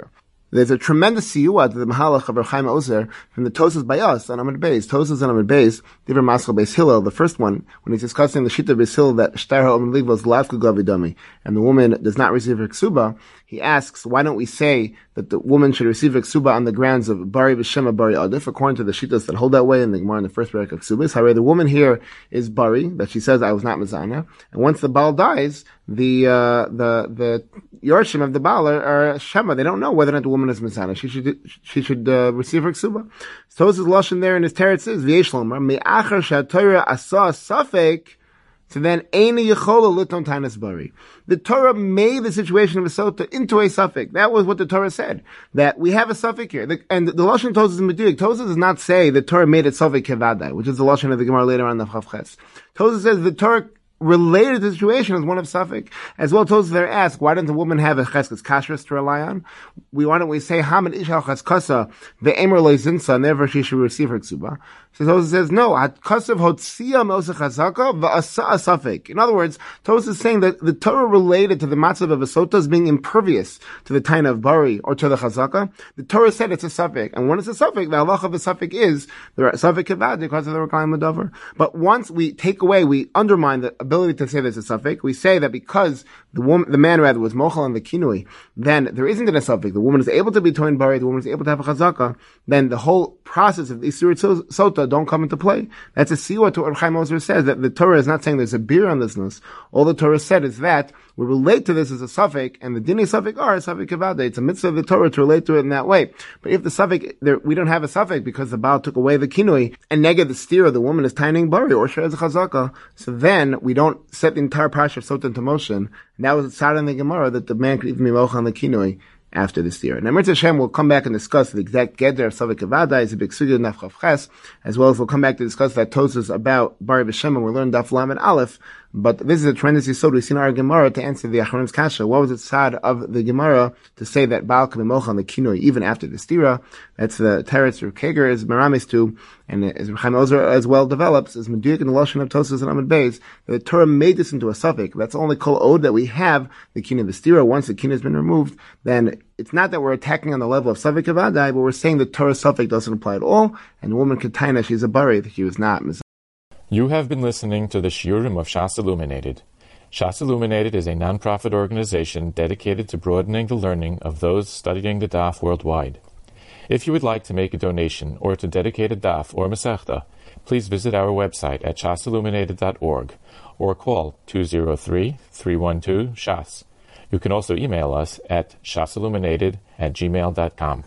There's a tremendous siyua to the Mahalach of Reb Chaim Ozer from the Tosas by us on Amud Beis. Tosas on Amud Beis, Divrei Maskal Beis Hillel, the first one, when he's discussing the Shita Beis Hillel that Shtar HaOmer Ligva is Lavku Gavidami, and the woman does not receive her ksuba, he asks, why don't we say that the woman should receive her ksuba on the grounds of Bari B'Shema Bari Adif, according to the Shitas that hold that way in the Gemara in the first parak of Ksubis. However, the woman here is Bari, that she says, I was not Mizana, and once the Baal dies, the, uh, the, the Yorshim of the Baal are, are Shema. They don't know whether or not the woman is Mizana. She should, she should, uh, receive her ksuba. So this is Lashon there in his teretz says, V'yesh lomar, me'achar she'atorah asa safek, so then, Eini Yechola Liton Tainus Bari. The Torah made the situation of a sota into a suffix. That was what the Torah said. That we have a suffix here. The, and the Lashon Tosas is Meduik. Tosas does not say the Torah made it suffix kevadai, which is the Lashon of the Gemara later on the Chavches. Tosas says the Torah related to the situation as one of suffix. As well, Tosas there ask, why doesn't the woman have a cheskes kashrus to rely on? We, why don't we say, Hamid Ishal Cheskasa, the Emer Loizinsa, and therefore she should receive her ksuba? So Tosas says, no, Hatkasav Hotsia Mosa Chazaka, V'asa Asafik. In other words, Tosas is saying that the Torah related to the matzav of a sota as being impervious to the taina of Bari or to the Chazaka. The Torah said it's a suffix. And when it's a suffix, the halacha of a suffix is the suffix kevad because of the Rekayim Medavar. But once we take away, we undermine the ability to say there's a suffix, we say that because the woman, the man rather was mochel on the kinui, then there isn't a suffix. The woman is able to be toin Bari, the woman is able to have a Chazaka, then the whole process of Isur Sota don't come into play. That's a siwa to what Chaim Ozer says, that the Torah is not saying there's a beer on this nus. All the Torah said is that we relate to this as a suffix, and the dini suffix are a suffix kavada. It's a mitzvah of the Torah to relate to it in that way. But if the suffix, there, we don't have a suffix because the Baal took away the kinui, and nega the steer, the woman is tining Bari, or she has a chazaka, so then we don't set the entire parsha of Sota into motion. And that was a tzad in the Gemara that the man could even be mocha on the kinui after this year. Now, Mirza Hashem will come back and discuss the exact geder of Savik Avada, is a big sugya of Nafchav Ches, as well as we'll come back to discuss that Tosas about Bari B'Shem, and we'll learn Daf Lam and Aleph. But this is a tremendous yisod we've seen our Gemara to answer the Acharon's Kasha. What was it sad of the Gemara to say that Baal can be mocha on the kinoi even after the stira? That's the teretz or Kager is Meramis to, and as Chaim Ozer as well develops, is Meduik in the Lashon of Tosas and Amud Beis, the Torah made this into a suffix. That's only kol od that we have the kinoi of the stira. Once the kinoi has been removed, then it's not that we're attacking on the level of suffix avadai, but we're saying the Torah suffix doesn't apply at all, and the woman Kataina, she's a bari, that she was not. You have been listening to the Shiurim of Shas Illuminated. Shas Illuminated is a non-profit organization dedicated to broadening the learning of those studying the daf worldwide. If you would like to make a donation or to dedicate a daf or masechta, please visit our website at shas illuminated dot org or call two zero three, three one two, S H A S. You can also email us at shasilluminated at gmail dot com.